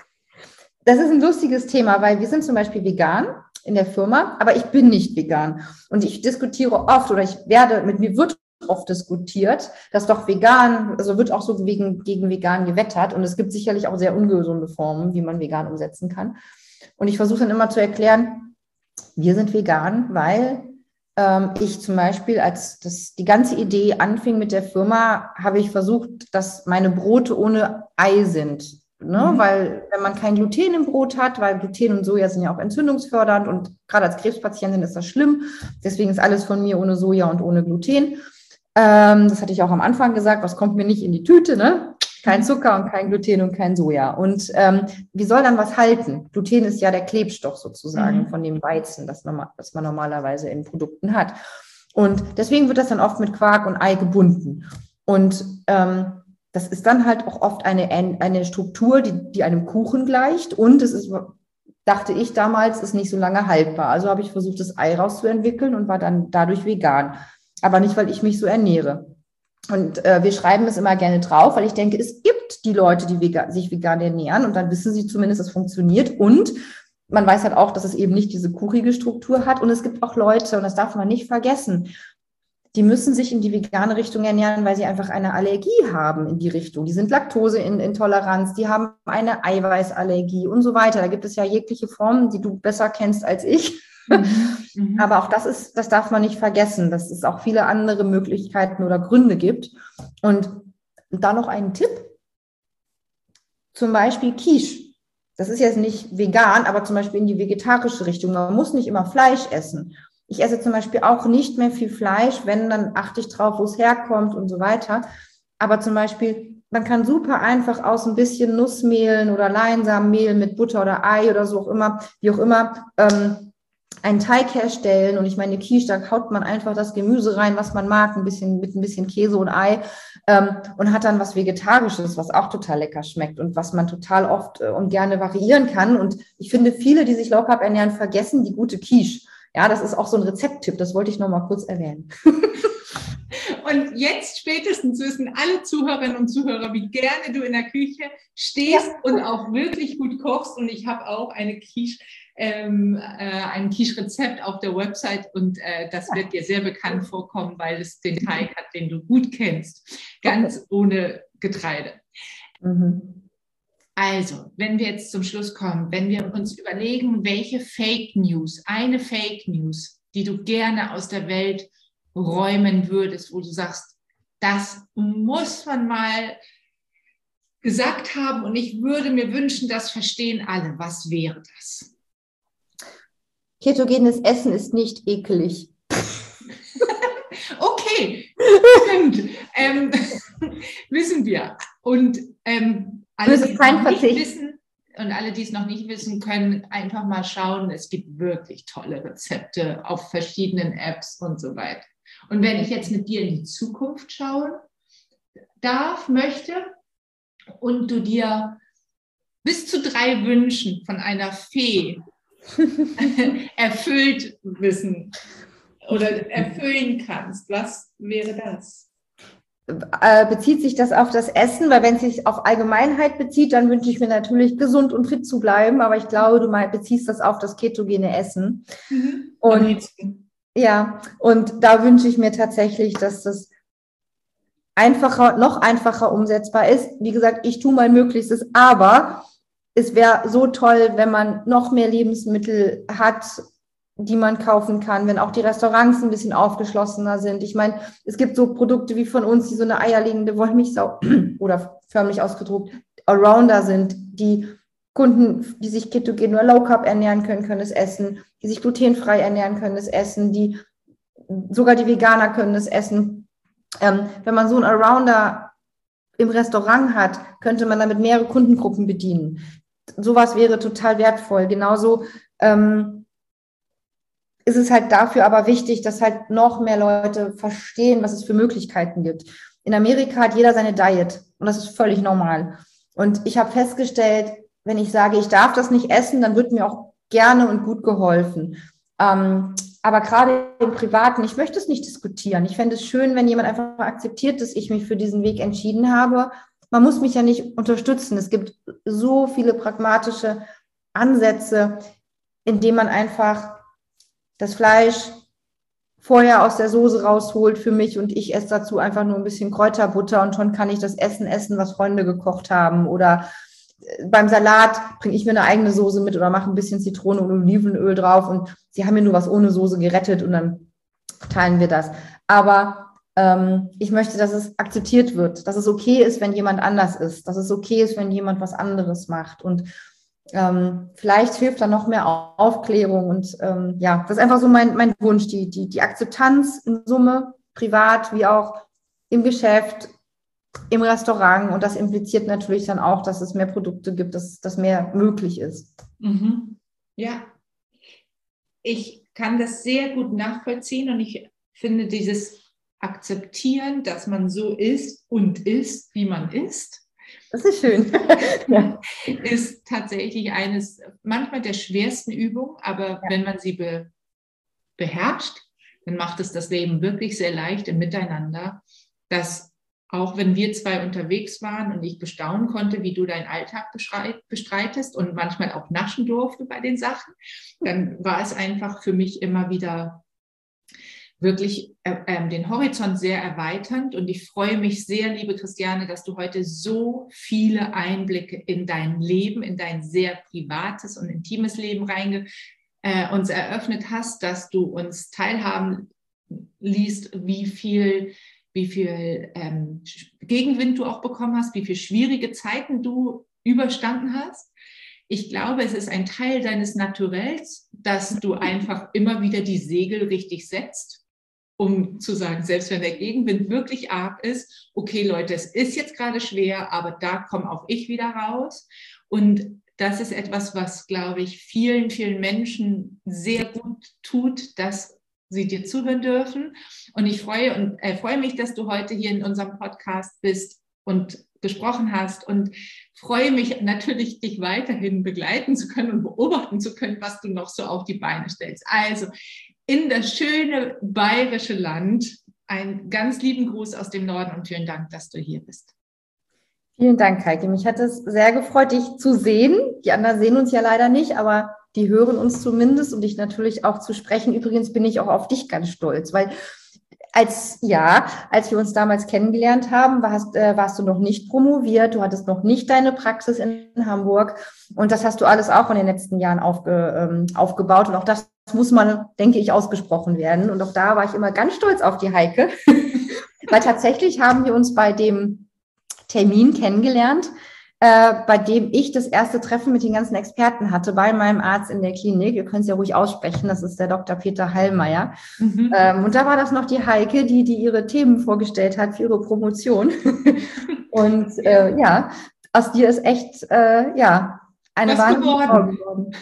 Das ist ein lustiges Thema, weil wir sind zum Beispiel vegan in der Firma, aber ich bin nicht vegan. Und ich diskutiere oft, oder ich werde, mit mir wird oft diskutiert, dass doch vegan, also wird auch so gegen, gegen vegan gewettert. Und es gibt sicherlich auch sehr ungesunde Formen, wie man vegan umsetzen kann. Und ich versuche dann immer zu erklären, wir sind vegan, weil ähm, ich zum Beispiel, als das, die ganze Idee anfing mit der Firma, habe ich versucht, dass meine Brote ohne Ei sind. Ne? Mhm. Weil wenn man kein Gluten im Brot hat, weil Gluten und Soja sind ja auch entzündungsfördernd und gerade als Krebspatientin ist das schlimm. Deswegen ist alles von mir ohne Soja und ohne Gluten. Ähm, das hatte ich auch am Anfang gesagt, was kommt mir nicht in die Tüte, ne? Kein Zucker und kein Gluten und kein Soja. Und ähm, wie soll dann was halten? Gluten ist ja der Klebstoff sozusagen mhm. von dem Weizen, das, normal, das man normalerweise in Produkten hat. Und deswegen wird das dann oft mit Quark und Ei gebunden. Und ähm, das ist dann halt auch oft eine, eine Struktur, die, die einem Kuchen gleicht. Und es ist, dachte ich damals, ist nicht so lange haltbar. Also habe ich versucht, das Ei rauszuentwickeln und war dann dadurch vegan. Aber nicht, weil ich mich so ernähre. Und äh, wir schreiben es immer gerne drauf, weil ich denke, es gibt die Leute, die vegan, sich vegan ernähren. Und dann wissen sie zumindest, es funktioniert. Und man weiß halt auch, dass es eben nicht diese kuchige Struktur hat. Und es gibt auch Leute, und das darf man nicht vergessen, die müssen sich in die vegane Richtung ernähren, weil sie einfach eine Allergie haben in die Richtung. Die sind Laktoseintoleranz, die haben eine Eiweißallergie und so weiter. Da gibt es ja jegliche Formen, die du besser kennst als ich. Mhm. Aber auch das ist, das darf man nicht vergessen, dass es auch viele andere Möglichkeiten oder Gründe gibt. Und da noch einen Tipp. Zum Beispiel Quiche. Das ist jetzt nicht vegan, aber zum Beispiel in die vegetarische Richtung. Man muss nicht immer Fleisch essen. Ich esse zum Beispiel auch nicht mehr viel Fleisch, wenn, dann achte ich drauf, wo es herkommt und so weiter. Aber zum Beispiel, man kann super einfach aus ein bisschen Nussmehlen oder Leinsamenmehl mit Butter oder Ei oder so auch immer, wie auch immer, ähm, einen Teig herstellen. Und ich meine, Quiche, da haut man einfach das Gemüse rein, was man mag, ein bisschen mit ein bisschen Käse und Ei ähm, und hat dann was Vegetarisches, was auch total lecker schmeckt und was man total oft äh, und gerne variieren kann. Und ich finde, viele, die sich Low Carb ernähren, vergessen die gute Quiche. Ja, das ist auch so ein Rezepttipp, das wollte ich noch mal kurz erwähnen. Und jetzt spätestens wissen alle Zuhörerinnen und Zuhörer, wie gerne du in der Küche stehst ja. und auch wirklich gut kochst. Und ich habe auch eine Quiche, ähm, äh, ein Quiche-Rezept auf der Website und äh, das wird dir sehr bekannt vorkommen, weil es den Teig hat, den du gut kennst, ganz okay. ohne Getreide. Mhm. Also, wenn wir jetzt zum Schluss kommen, wenn wir uns überlegen, welche Fake News, eine Fake News, die du gerne aus der Welt räumen würdest, wo du sagst, das muss man mal gesagt haben und ich würde mir wünschen, das verstehen alle. Was wäre das? Ketogenes Essen ist nicht ekelig. Okay, stimmt. ähm, wissen wir. Und ähm, alle, die es noch nicht wissen, und alle, die es noch nicht wissen, können einfach mal schauen. Es gibt wirklich tolle Rezepte auf verschiedenen Apps und so weiter. Und wenn ich jetzt mit dir in die Zukunft schauen darf, möchte und du dir bis zu drei Wünschen von einer Fee erfüllt wissen oder erfüllen kannst, was wäre das? Bezieht sich das auf das Essen? Weil wenn es sich auf Allgemeinheit bezieht, dann wünsche ich mir natürlich, gesund und fit zu bleiben. Aber ich glaube, du mal beziehst das auf das ketogene Essen. Mhm. Und ja, und da wünsche ich mir tatsächlich, dass das einfacher, noch einfacher umsetzbar ist. Wie gesagt, ich tue mein Möglichstes, aber es wäre so toll, wenn man noch mehr Lebensmittel hat, die man kaufen kann, wenn auch die Restaurants ein bisschen aufgeschlossener sind. Ich meine, es gibt so Produkte wie von uns, die so eine eierlegende Wollmilchsau oder förmlich ausgedruckt Allrounder sind, die Kunden, die sich ketogen oder Low Carb ernähren können, können es essen, die sich glutenfrei ernähren können, es essen, die sogar die Veganer können es essen. Ähm, wenn man so einen Allrounder im Restaurant hat, könnte man damit mehrere Kundengruppen bedienen. Sowas wäre total wertvoll. Genauso ähm, ist es halt dafür aber wichtig, dass halt noch mehr Leute verstehen, was es für Möglichkeiten gibt. In Amerika hat jeder seine Diet und das ist völlig normal. Und ich habe festgestellt, wenn ich sage, ich darf das nicht essen, dann wird mir auch gerne und gut geholfen. Ähm, aber gerade im Privaten, ich möchte es nicht diskutieren. Ich fände es schön, wenn jemand einfach akzeptiert, dass ich mich für diesen Weg entschieden habe. Man muss mich ja nicht unterstützen. Es gibt so viele pragmatische Ansätze, indem man einfach das Fleisch vorher aus der Soße rausholt für mich und ich esse dazu einfach nur ein bisschen Kräuterbutter und schon kann ich das Essen essen, was Freunde gekocht haben. Oder beim Salat bringe ich mir eine eigene Soße mit oder mache ein bisschen Zitrone und Olivenöl drauf und sie haben mir nur was ohne Soße gerettet und dann teilen wir das. Aber ähm, ich möchte, dass es akzeptiert wird, dass es okay ist, wenn jemand anders ist, dass es okay ist, wenn jemand was anderes macht und ähm, vielleicht hilft da noch mehr Aufklärung und ähm, ja, das ist einfach so mein, mein Wunsch, die, die, die Akzeptanz in Summe, privat wie auch im Geschäft, im Restaurant und das impliziert natürlich dann auch, dass es mehr Produkte gibt, dass, dass mehr möglich ist. Mhm. Ja, ich kann das sehr gut nachvollziehen und ich finde dieses Akzeptieren, dass man so ist und ist, wie man ist, das ist schön. Ja. Ist tatsächlich eines manchmal der schwersten Übungen, aber ja. wenn man sie be, beherrscht, dann macht es das Leben wirklich sehr leicht im Miteinander, dass auch wenn wir zwei unterwegs waren und ich bestaunen konnte, wie du deinen Alltag bestreitest und manchmal auch naschen durfte bei den Sachen, dann war es einfach für mich immer wieder wirklich äh, den Horizont sehr erweiternd und ich freue mich sehr, liebe Christiane, dass du heute so viele Einblicke in dein Leben, in dein sehr privates und intimes Leben reinge äh, uns eröffnet hast, dass du uns teilhaben ließt, wie viel wie viel ähm, Gegenwind du auch bekommen hast, wie viele schwierige Zeiten du überstanden hast. Ich glaube, es ist ein Teil deines Naturells, dass du einfach immer wieder die Segel richtig setzt, um zu sagen, selbst wenn der Gegenwind wirklich arg ist, okay Leute, es ist jetzt gerade schwer, aber da komme auch ich wieder raus. Und das ist etwas, was, glaube ich, vielen, vielen Menschen sehr gut tut, dass sie dir zuhören dürfen. Und ich freue, und, äh, freue mich, dass du heute hier in unserem Podcast bist und gesprochen hast und freue mich natürlich, dich weiterhin begleiten zu können und beobachten zu können, was du noch so auf die Beine stellst. Also in das schöne bayerische Land, einen ganz lieben Gruß aus dem Norden und vielen Dank, dass du hier bist. Vielen Dank, Heike. Mich hat es sehr gefreut, dich zu sehen. Die anderen sehen uns ja leider nicht, aber die hören uns zumindest und dich natürlich auch zu sprechen. Übrigens bin ich auch auf dich ganz stolz, weil als, ja, als wir uns damals kennengelernt haben, warst, äh, warst du noch nicht promoviert, du hattest noch nicht deine Praxis in Hamburg und das hast du alles auch in den letzten Jahren aufge, ähm, aufgebaut und auch das muss man, denke ich, ausgesprochen werden und auch da war ich immer ganz stolz auf die Heike, weil tatsächlich haben wir uns bei dem Termin kennengelernt, äh, bei dem ich das erste Treffen mit den ganzen Experten hatte, bei meinem Arzt in der Klinik. Ihr könnt es ja ruhig aussprechen, das ist der Doktor Peter Hallmeier. Mhm. Ähm, und da war das noch die Heike, die, die ihre Themen vorgestellt hat für ihre Promotion. Und äh, ja, aus dir ist echt, äh, ja, eine wahnsinnige Frau geworden.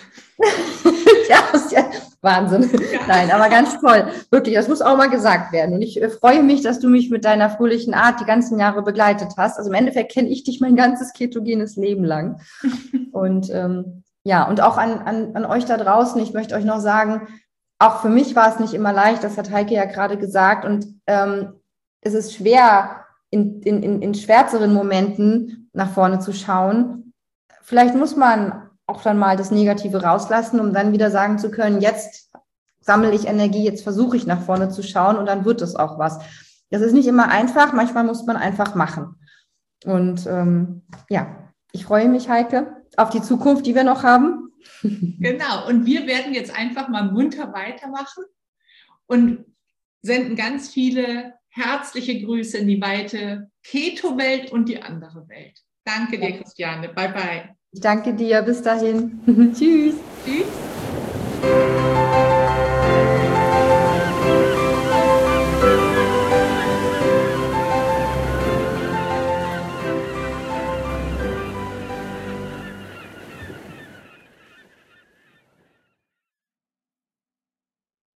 Ja, ist ja Wahnsinn. Ja. Nein, aber ganz toll. Wirklich, das muss auch mal gesagt werden. Und ich äh, freue mich, dass du mich mit deiner fröhlichen Art die ganzen Jahre begleitet hast. Also im Endeffekt kenne ich dich mein ganzes ketogenes Leben lang. Und ähm, ja, und auch an, an, an euch da draußen, ich möchte euch noch sagen, auch für mich war es nicht immer leicht, das hat Heike ja gerade gesagt. Und ähm, es ist schwer, in, in, in, in schwärzeren Momenten nach vorne zu schauen. Vielleicht muss man auch dann mal das Negative rauslassen, um dann wieder sagen zu können, jetzt sammle ich Energie, jetzt versuche ich nach vorne zu schauen und dann wird es auch was. Das ist nicht immer einfach, manchmal muss man einfach machen. Und ähm, ja, ich freue mich, Heike, auf die Zukunft, die wir noch haben. Genau, und wir werden jetzt einfach mal munter weitermachen und senden ganz viele herzliche Grüße in die weite Keto-Welt und die andere Welt. Danke dir, Christiane. Bye, bye. Ich danke dir. Bis dahin. Tschüss. Tschüss.